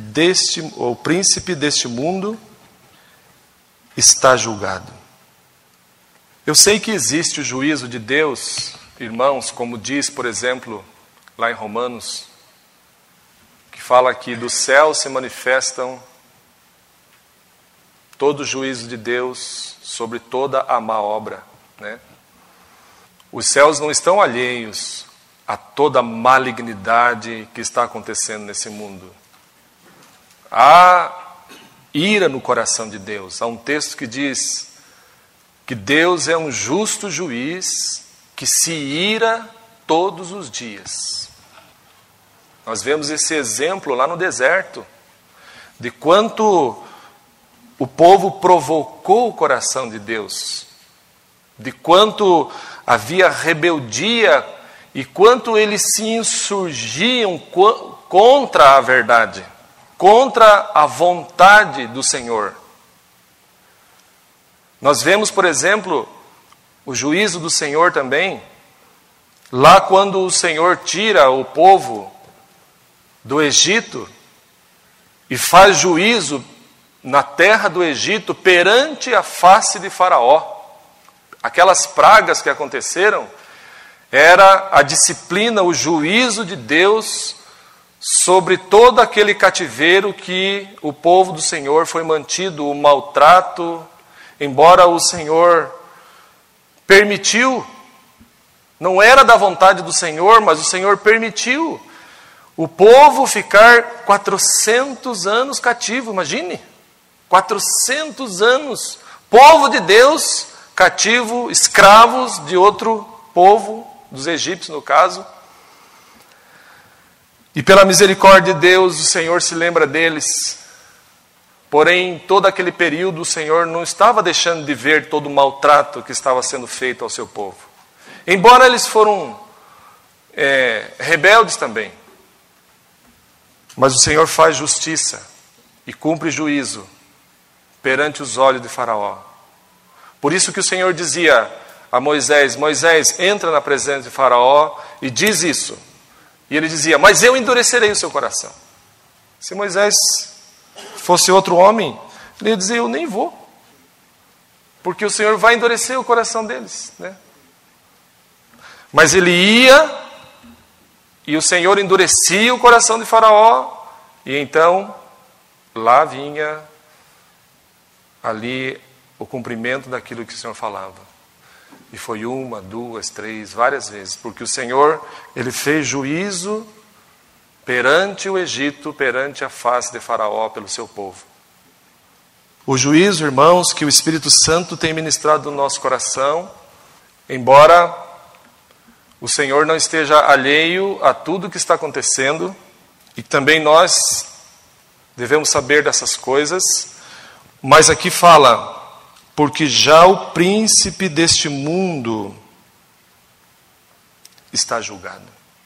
deste mundo está julgado. Eu sei que existe o juízo de Deus, irmãos, como diz, por exemplo, lá em Romanos, que fala que do céu se manifestam todo o juízo de Deus sobre toda a má obra, né? Os céus não estão alheios a toda a malignidade que está acontecendo nesse mundo. Há ira no coração de Deus. Há um texto que diz que Deus é um justo juiz que se ira todos os dias. Nós vemos esse exemplo lá no deserto, de quanto o povo provocou o coração de Deus, de quanto havia rebeldia e quanto eles se insurgiam contra a verdade, contra a vontade do Senhor. Nós vemos, por exemplo, o juízo do Senhor também, lá quando o Senhor tira o povo do Egito e faz juízo na terra do Egito perante a face de Faraó. Aquelas pragas que aconteceram era a disciplina, o juízo de Deus sobre todo aquele cativeiro que o povo do Senhor foi mantido, o maltrato, embora o Senhor permitiu, não era da vontade do Senhor, mas o Senhor permitiu o povo ficar 400 anos cativo, imagine, 400 anos, povo de Deus cativo, escravos de outro povo, dos egípcios no caso. E pela misericórdia de Deus, o Senhor se lembra deles. Porém, todo aquele período, o Senhor não estava deixando de ver todo o maltrato que estava sendo feito ao seu povo. Embora eles foram rebeldes também. Mas o Senhor faz justiça e cumpre juízo perante os olhos de Faraó. Por isso que o Senhor dizia a Moisés: Moisés, entra na presença de Faraó e diz isso. E ele dizia: mas eu endurecerei o seu coração. Se Moisés fosse outro homem, ele ia dizer: eu nem vou. Porque o Senhor vai endurecer o coração deles, né? Mas ele ia, e o Senhor endurecia o coração de Faraó, e então lá vinha ali o cumprimento daquilo que o Senhor falava. E foi uma, duas, três, várias vezes, porque o Senhor, ele fez juízo perante o Egito, perante a face de Faraó pelo seu povo. O juízo, irmãos, que o Espírito Santo tem ministrado no nosso coração, embora o Senhor não esteja alheio a tudo que está acontecendo, e também nós devemos saber dessas coisas, mas aqui fala: porque já o príncipe deste mundo está julgado.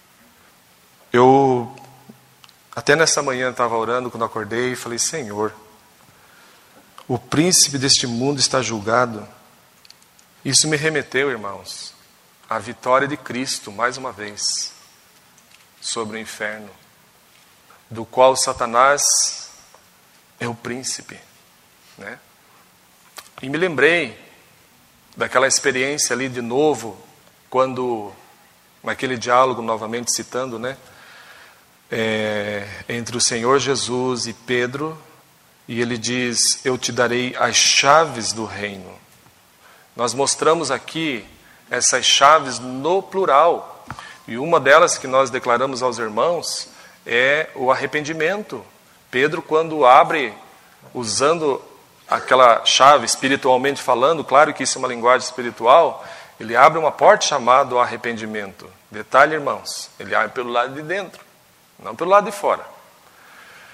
Eu, até nessa manhã, estava orando quando acordei e falei: Senhor, o príncipe deste mundo está julgado. Isso me remeteu, irmãos, à vitória de Cristo, mais uma vez, sobre o inferno, do qual Satanás é o príncipe, né? E me lembrei daquela experiência ali de novo, quando, naquele diálogo, novamente citando, né, entre o Senhor Jesus e Pedro, e ele diz: eu te darei as chaves do reino. Nós mostramos aqui essas chaves no plural, e uma delas que nós declaramos aos irmãos é o arrependimento. Pedro, quando abre, usando aquela chave, espiritualmente falando, claro que isso é uma linguagem espiritual, ele abre uma porta chamada arrependimento. Detalhe, irmãos, ele abre pelo lado de dentro, não pelo lado de fora.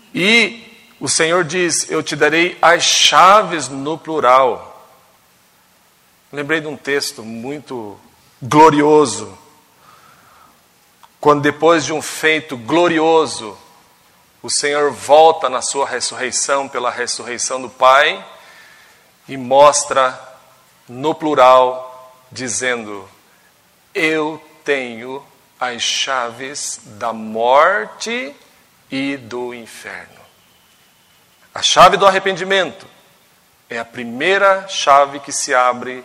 E o Senhor diz, eu te darei as chaves no plural. Lembrei de um texto muito glorioso. Quando depois de um feito glorioso, o Senhor volta na sua ressurreição, pela ressurreição do Pai, e mostra no plural, dizendo, eu tenho as chaves da morte e do inferno. A chave do arrependimento é a primeira chave que se abre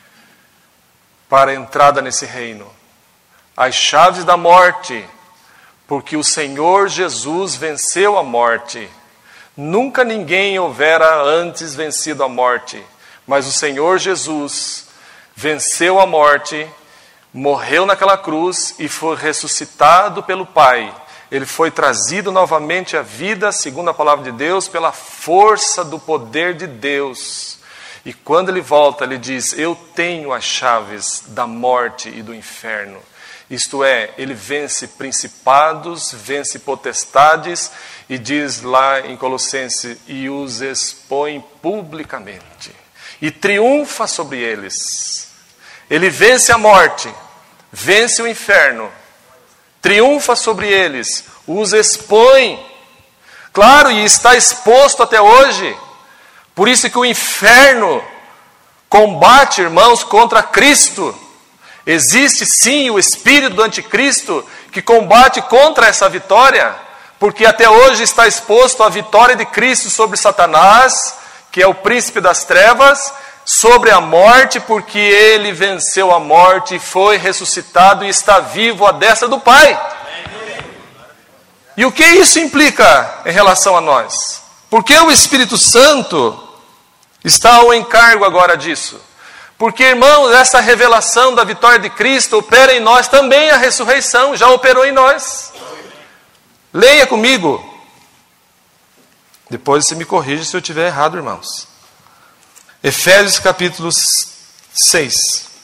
para a entrada nesse reino. As chaves da morte, porque o Senhor Jesus venceu a morte. Nunca ninguém houvera antes vencido a morte, mas o Senhor Jesus venceu a morte, morreu naquela cruz e foi ressuscitado pelo Pai. Ele foi trazido novamente à vida, segundo a palavra de Deus, pela força do poder de Deus. E quando ele volta, ele diz, eu tenho as chaves da morte e do inferno. Isto é, ele vence principados, vence potestades, e diz lá em Colossenses, e os expõe publicamente. E triunfa sobre eles. Ele vence a morte, vence o inferno, triunfa sobre eles, os expõe. Claro, e está exposto até hoje. Por isso que o inferno combate, irmãos, contra Cristo. Existe sim o espírito do anticristo que combate contra essa vitória, porque até hoje está exposto a vitória de Cristo sobre Satanás, que é o príncipe das trevas, sobre a morte, porque ele venceu a morte, foi ressuscitado e está vivo à destra do Pai. E o que isso implica em relação a nós? Porque o Espírito Santo está ao encargo agora disso. Porque, irmãos, essa revelação da vitória de Cristo opera em nós também a ressurreição, já operou em nós. Leia comigo. Depois você me corrige se eu estiver errado, irmãos. Efésios capítulo 6.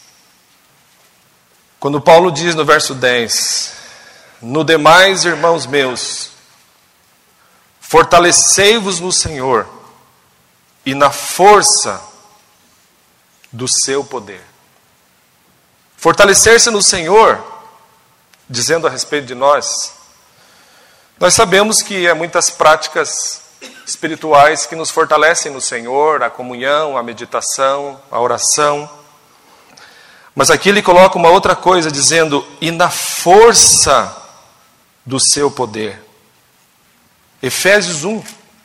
Quando Paulo diz no verso 10, no demais, irmãos meus, fortalecei-vos no Senhor e na força do seu poder. Fortalecer-se no Senhor, dizendo a respeito de nós sabemos que há muitas práticas espirituais que nos fortalecem no Senhor, a comunhão, a meditação, a oração. Mas aqui ele coloca uma outra coisa, dizendo, e na força do seu poder. Efésios 1,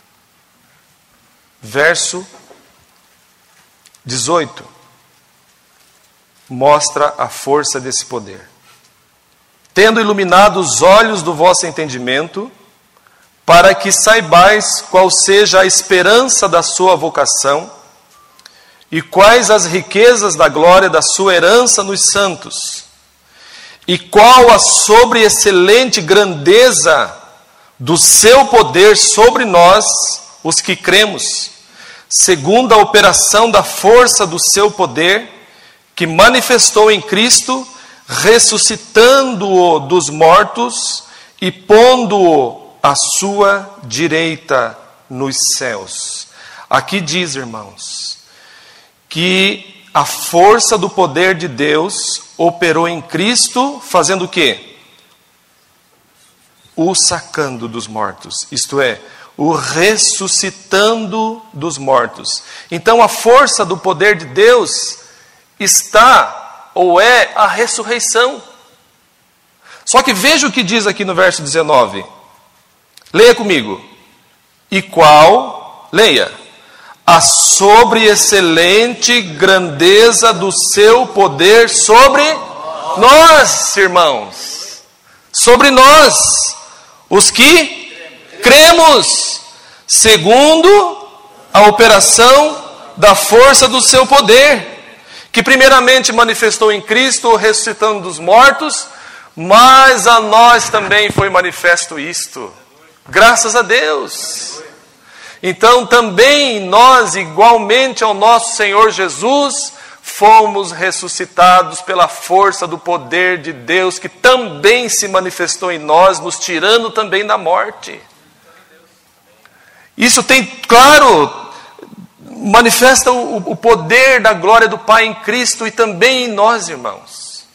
verso 18, mostra a força desse poder. Tendo iluminado os olhos do vosso entendimento, para que saibais qual seja a esperança da sua vocação e quais as riquezas da glória da sua herança nos santos, e qual a sobreexcelente grandeza do seu poder sobre nós, os que cremos, segundo a operação da força do seu poder, que manifestou em Cristo, ressuscitando-o dos mortos e pondo-o à sua direita nos céus. Aqui diz, irmãos, que a força do poder de Deus operou em Cristo, fazendo o quê? O sacando dos mortos, isto é, o ressuscitando dos mortos. Então a força do poder de Deus está, ou é, a ressurreição. Só que veja o que diz aqui no verso 19. Leia comigo. E qual, leia, a sobreexcelente grandeza do seu poder sobre nós, irmãos. Sobre nós, os que cremos, segundo a operação da força do seu poder, que primeiramente manifestou em Cristo, ressuscitando dos mortos, mas a nós também foi manifesto isto. Graças a Deus. Então também nós, igualmente ao nosso Senhor Jesus, fomos ressuscitados pela força do poder de Deus, que também se manifestou em nós, nos tirando também da morte. Isso tem, claro, manifesta o poder da glória do Pai em Cristo e também em nós, irmãos.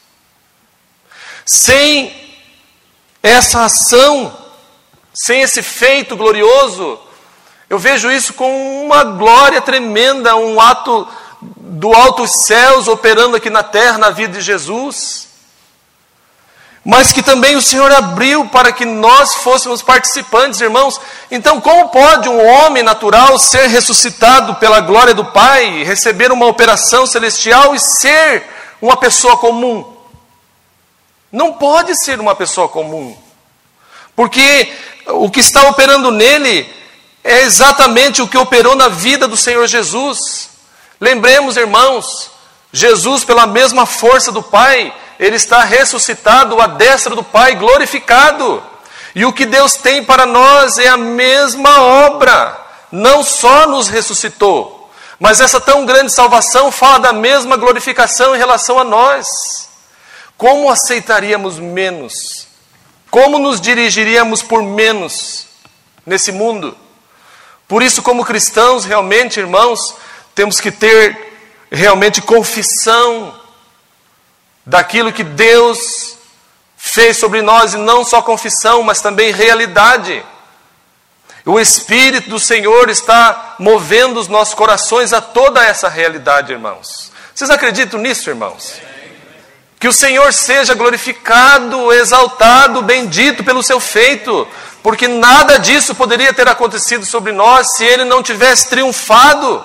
Sem essa ação, sem esse feito glorioso, eu vejo isso com uma glória tremenda, um ato do altos céus operando aqui na terra, na vida de Jesus. Mas que também o Senhor abriu para que nós fôssemos participantes, irmãos. Então, como pode um homem natural ser ressuscitado pela glória do Pai, receber uma operação celestial e ser uma pessoa comum? Não pode ser uma pessoa comum, porque o que está operando nele é exatamente o que operou na vida do Senhor Jesus. Lembremos, irmãos, Jesus, pela mesma força do Pai, Ele está ressuscitado à destra do Pai, glorificado. E o que Deus tem para nós é a mesma obra. Não só nos ressuscitou, mas essa tão grande salvação fala da mesma glorificação em relação a nós. Como aceitaríamos menos? Como nos dirigiríamos por menos nesse mundo? Por isso, como cristãos, realmente, irmãos, temos que ter realmente confissão daquilo que Deus fez sobre nós, e não só confissão, mas também realidade. O Espírito do Senhor está movendo os nossos corações a toda essa realidade, irmãos. Vocês acreditam nisso, irmãos? Que o Senhor seja glorificado, exaltado, bendito pelo seu feito, porque nada disso poderia ter acontecido sobre nós se Ele não tivesse triunfado.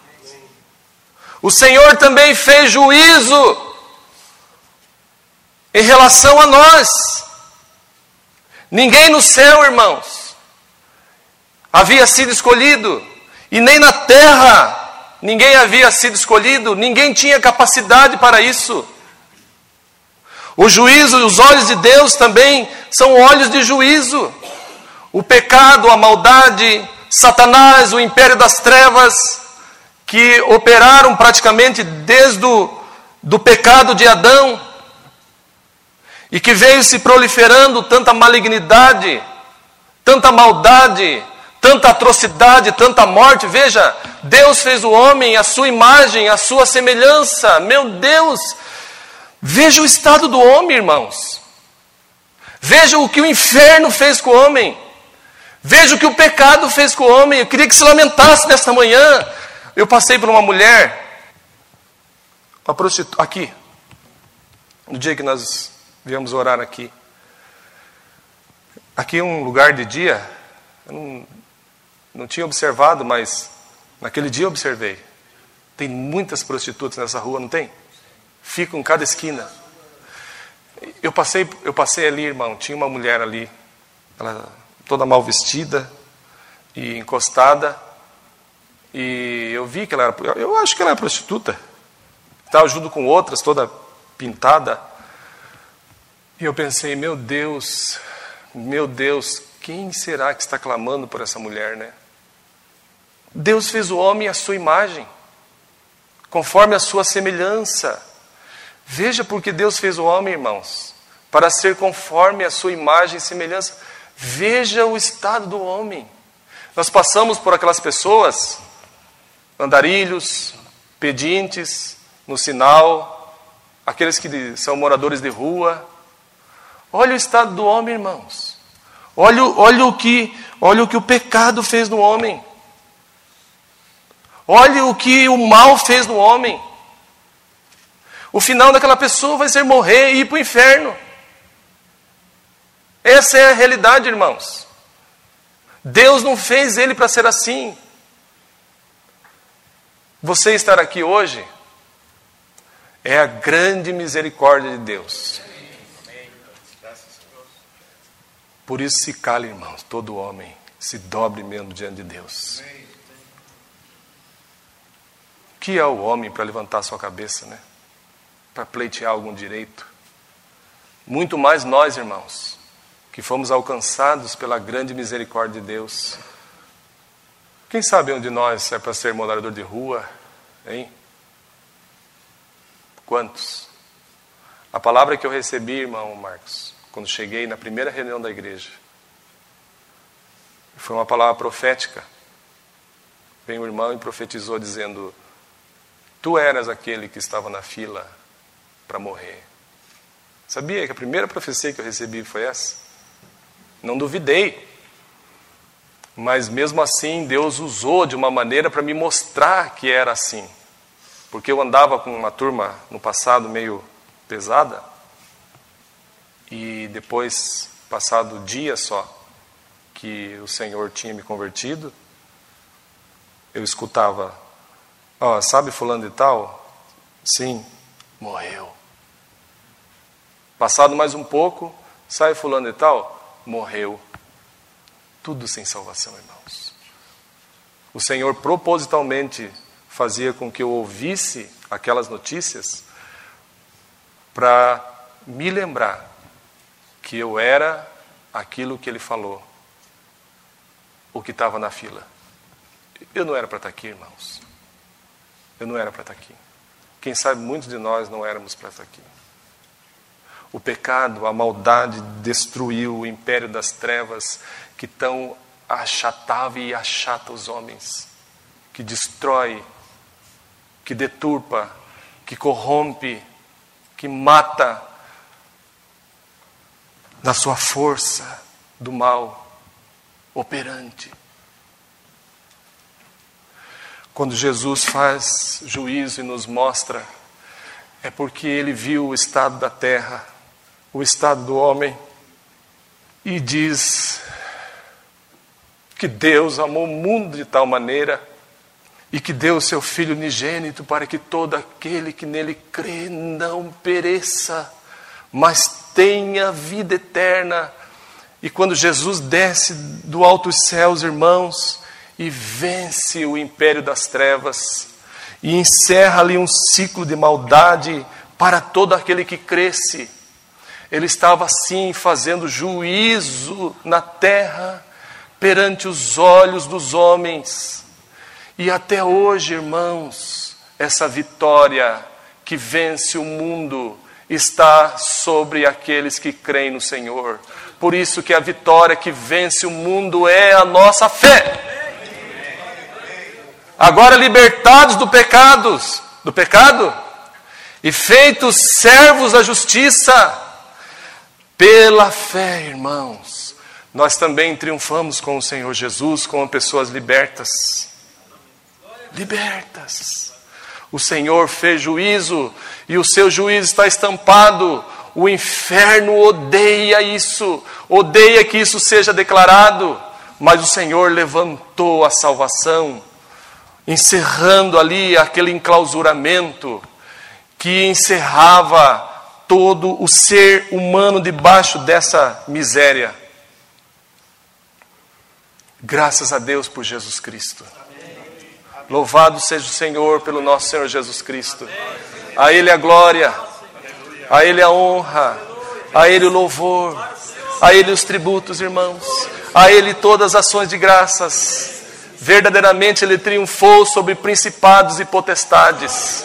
O Senhor também fez juízo em relação a nós. Ninguém no céu, irmãos, havia sido escolhido, e nem na terra ninguém havia sido escolhido, ninguém tinha capacidade para isso. O juízo, os olhos de Deus também são olhos de juízo. O pecado, a maldade, Satanás, o império das trevas, que operaram praticamente desde do pecado de Adão, e que veio se proliferando tanta malignidade, tanta maldade, tanta atrocidade, tanta morte. Veja, Deus fez o homem à sua imagem, à sua semelhança. Meu Deus, veja o estado do homem, irmãos. Veja o que o inferno fez com o homem. Veja o que o pecado fez com o homem. Eu queria que se lamentasse nesta manhã. Eu passei por uma mulher, uma prostituta, aqui, no dia que nós viemos orar aqui. Aqui é um lugar de dia, eu não tinha observado, mas naquele dia eu observei. Tem muitas prostitutas nessa rua, não tem? Ficam em cada esquina. Eu passei ali, irmão, tinha uma mulher ali, ela toda mal vestida e encostada, e eu vi que ela era, eu acho que ela era prostituta, estava junto com outras, toda pintada, e eu pensei, meu Deus, quem será que está clamando por essa mulher, né? Deus fez o homem à sua imagem, conforme a sua semelhança. Veja porque Deus fez o homem, irmãos, para ser conforme a sua imagem e semelhança. Veja o estado do homem. Nós passamos por aquelas pessoas, andarilhos, pedintes, no sinal, aqueles que são moradores de rua. Olha o estado do homem, irmãos. Olha o que o pecado fez no homem. Olha o que o mal fez no homem. O final daquela pessoa vai ser morrer e ir para o inferno. Essa é a realidade, irmãos. Deus não fez ele para ser assim. Você estar aqui hoje é a grande misericórdia de Deus. Por isso se cale, irmãos, todo homem se dobre mesmo diante de Deus. O que é o homem para levantar sua cabeça, né? Para pleitear algum direito? Muito mais nós, irmãos, que fomos alcançados pela grande misericórdia de Deus. Quem sabe um de nós é para ser morador de rua, hein? Quantos? A palavra que eu recebi, irmão Marcos, quando cheguei na primeira reunião da igreja, foi uma palavra profética. veio um irmão e profetizou dizendo: tu eras aquele que estava na fila para morrer. Sabia que a primeira profecia que eu recebi foi essa? Não duvidei. Mas mesmo assim, Deus usou de uma maneira para me mostrar que era assim. Porque eu andava com uma turma no passado meio pesada. E depois, passado dias só, que o Senhor tinha me convertido, eu escutava: ó, sabe fulano e tal? Sim, morreu. Passado mais um pouco, sai fulano e tal? Morreu. Tudo sem salvação, irmãos. O Senhor propositalmente fazia com que eu ouvisse aquelas notícias para me lembrar que eu era aquilo que Ele falou, o que estava na fila. Eu não era para estar aqui, irmãos. Eu não era para estar aqui. Quem sabe muitos de nós não éramos para estar aqui. O pecado, a maldade destruiu o império das trevas que tão achatava e achata os homens, que destrói, que deturpa, que corrompe, que mata na sua força do mal operante. Quando Jesus faz juízo e nos mostra, é porque Ele viu o estado da terra, o estado do homem, e diz que Deus amou o mundo de tal maneira e que deu o seu Filho unigênito para que todo aquele que nele crê não pereça, mas tenha vida eterna. E quando Jesus desce do alto dos céus, irmãos, e vence o império das trevas, e encerra ali um ciclo de maldade para todo aquele que cresce, Ele estava assim fazendo juízo na terra perante os olhos dos homens. E até hoje, irmãos, essa vitória que vence o mundo está sobre aqueles que creem no Senhor. Por isso que a vitória que vence o mundo é a nossa fé. Agora libertados do pecado e feitos servos da justiça, pela fé, irmãos, nós também triunfamos com o Senhor Jesus, como pessoas libertas. Libertas. O Senhor fez juízo e o seu juízo está estampado. O inferno odeia isso, odeia que isso seja declarado, mas o Senhor levantou a salvação, encerrando ali aquele enclausuramento que encerrava todo o ser humano debaixo dessa miséria. Graças a Deus por Jesus Cristo. Louvado seja o Senhor pelo nosso Senhor Jesus Cristo. A Ele a glória, a Ele a honra, a Ele o louvor, a Ele os tributos, irmãos, a Ele todas as ações de graças. Verdadeiramente Ele triunfou sobre principados e potestades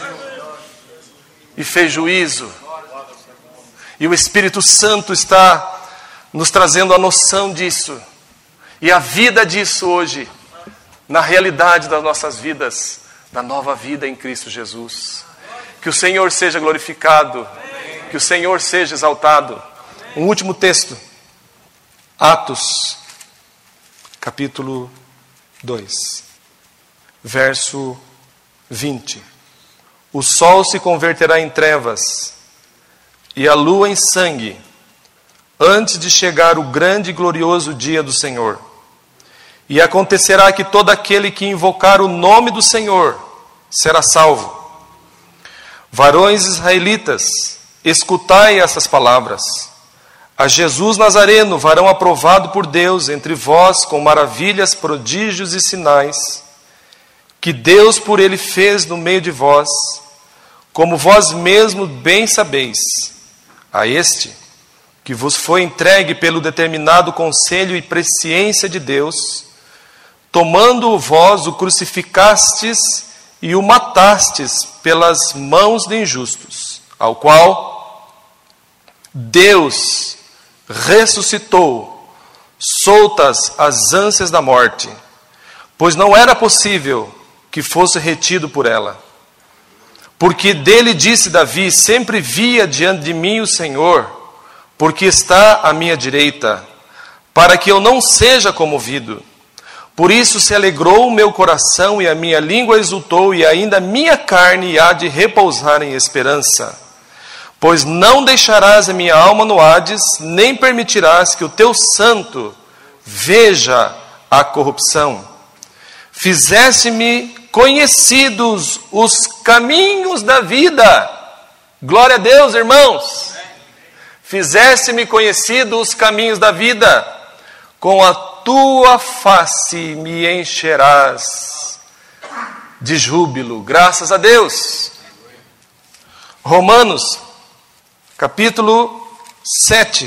e fez juízo. E o Espírito Santo está nos trazendo a noção disso e a vida disso hoje, na realidade das nossas vidas, da nova vida em Cristo Jesus. Que o Senhor seja glorificado, que o Senhor seja exaltado. Um último texto, Atos, capítulo 2, verso 20. O sol se converterá em trevas e a lua em sangue, antes de chegar o grande e glorioso dia do Senhor. E acontecerá que todo aquele que invocar o nome do Senhor será salvo. Varões israelitas, escutai essas palavras. A Jesus Nazareno, varão aprovado por Deus entre vós, com maravilhas, prodígios e sinais, que Deus por ele fez no meio de vós, como vós mesmos bem sabeis. A este, que vos foi entregue pelo determinado conselho e presciência de Deus, tomando vós o crucificastes e o matastes pelas mãos de injustos, ao qual Deus ressuscitou, soltas as ânsias da morte, pois não era possível que fosse retido por ela. Porque dele disse Davi: sempre via diante de mim o Senhor, porque está à minha direita, para que eu não seja comovido. Por isso se alegrou o meu coração e a minha língua exultou, e ainda a minha carne há de repousar em esperança. Pois não deixarás a minha alma no Hades, nem permitirás que o teu santo veja a corrupção. Fizeste-me conhecidos os caminhos da vida. Glória a Deus, irmãos. Fizeste-me conhecidos os caminhos da vida. Com a tua face me encherás de júbilo. Graças a Deus. Romanos, capítulo 7,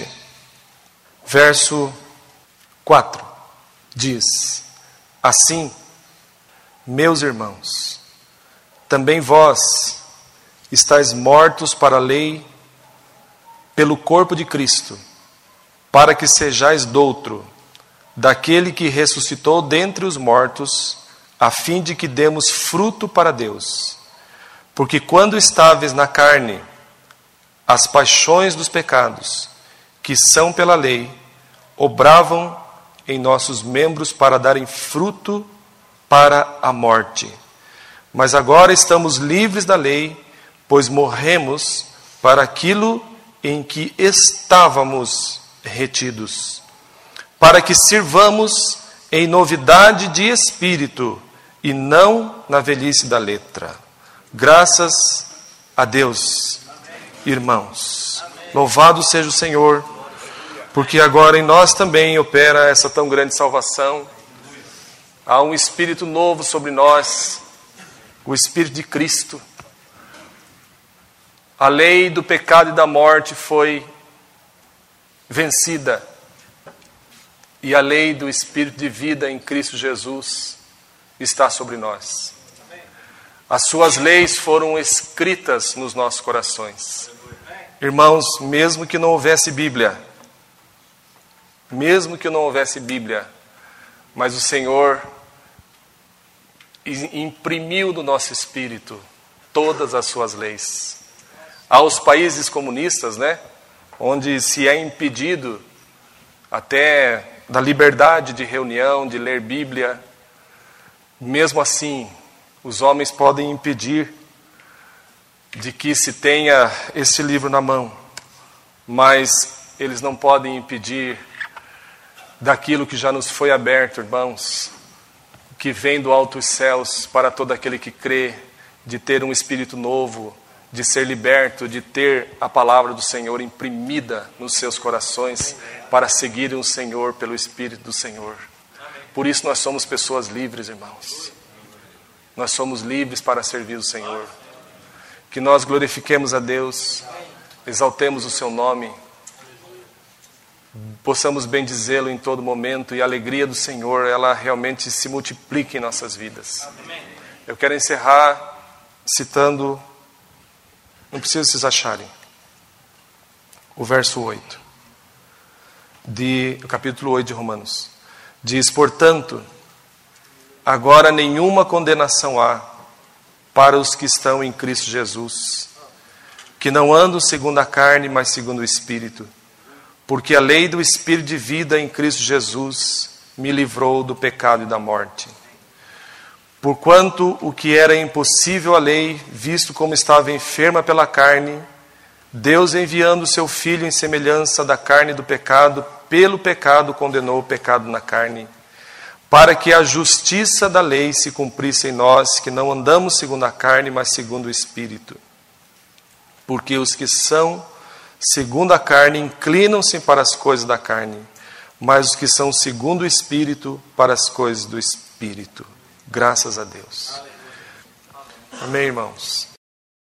verso 4. Diz assim: meus irmãos, também vós estáis mortos para a lei pelo corpo de Cristo, para que sejais doutro daquele que ressuscitou dentre os mortos, a fim de que demos fruto para Deus. Porque quando estáveis na carne, as paixões dos pecados, que são pela lei, obravam em nossos membros para darem fruto para a morte. Mas agora estamos livres da lei, pois morremos para aquilo em que estávamos retidos, para que sirvamos em novidade de espírito e não na velhice da letra. Graças a Deus, irmãos. Louvado seja o Senhor, porque agora em nós também opera essa tão grande salvação. Há um Espírito novo sobre nós, o Espírito de Cristo. A lei do pecado e da morte foi vencida. E a lei do Espírito de vida em Cristo Jesus está sobre nós. As suas leis foram escritas nos nossos corações. Irmãos, mesmo que não houvesse Bíblia, mas o Senhor imprimiu no nosso espírito todas as suas leis. Há os países comunistas, onde se é impedido até da liberdade de reunião, de ler Bíblia. Mesmo assim, os homens podem impedir de que se tenha esse livro na mão, mas eles não podem impedir daquilo que já nos foi aberto, irmãos, que vem do alto dos céus para todo aquele que crê, de ter um espírito novo, de ser liberto, de ter a palavra do Senhor imprimida nos seus corações, para seguirem o Senhor pelo Espírito do Senhor. Por isso nós somos pessoas livres, irmãos. Nós somos livres para servir o Senhor. Que nós glorifiquemos a Deus, exaltemos o seu nome, possamos bendizê-lo em todo momento, e a alegria do Senhor, ela realmente se multiplique em nossas vidas. Eu quero encerrar citando, não precisa vocês acharem, o verso 8, do capítulo 8 de Romanos. Diz: portanto, agora nenhuma condenação há para os que estão em Cristo Jesus, que não andam segundo a carne, mas segundo o Espírito. Porque a lei do Espírito de vida em Cristo Jesus me livrou do pecado e da morte. Porquanto o que era impossível à lei, visto como estava enferma pela carne, Deus, enviando o seu Filho em semelhança da carne do pecado, pelo pecado condenou o pecado na carne, para que a justiça da lei se cumprisse em nós, que não andamos segundo a carne, mas segundo o Espírito. Porque os que são segundo a carne inclinam-se para as coisas da carne, mas os que são segundo o Espírito, para as coisas do Espírito. Graças a Deus. Amém, irmãos?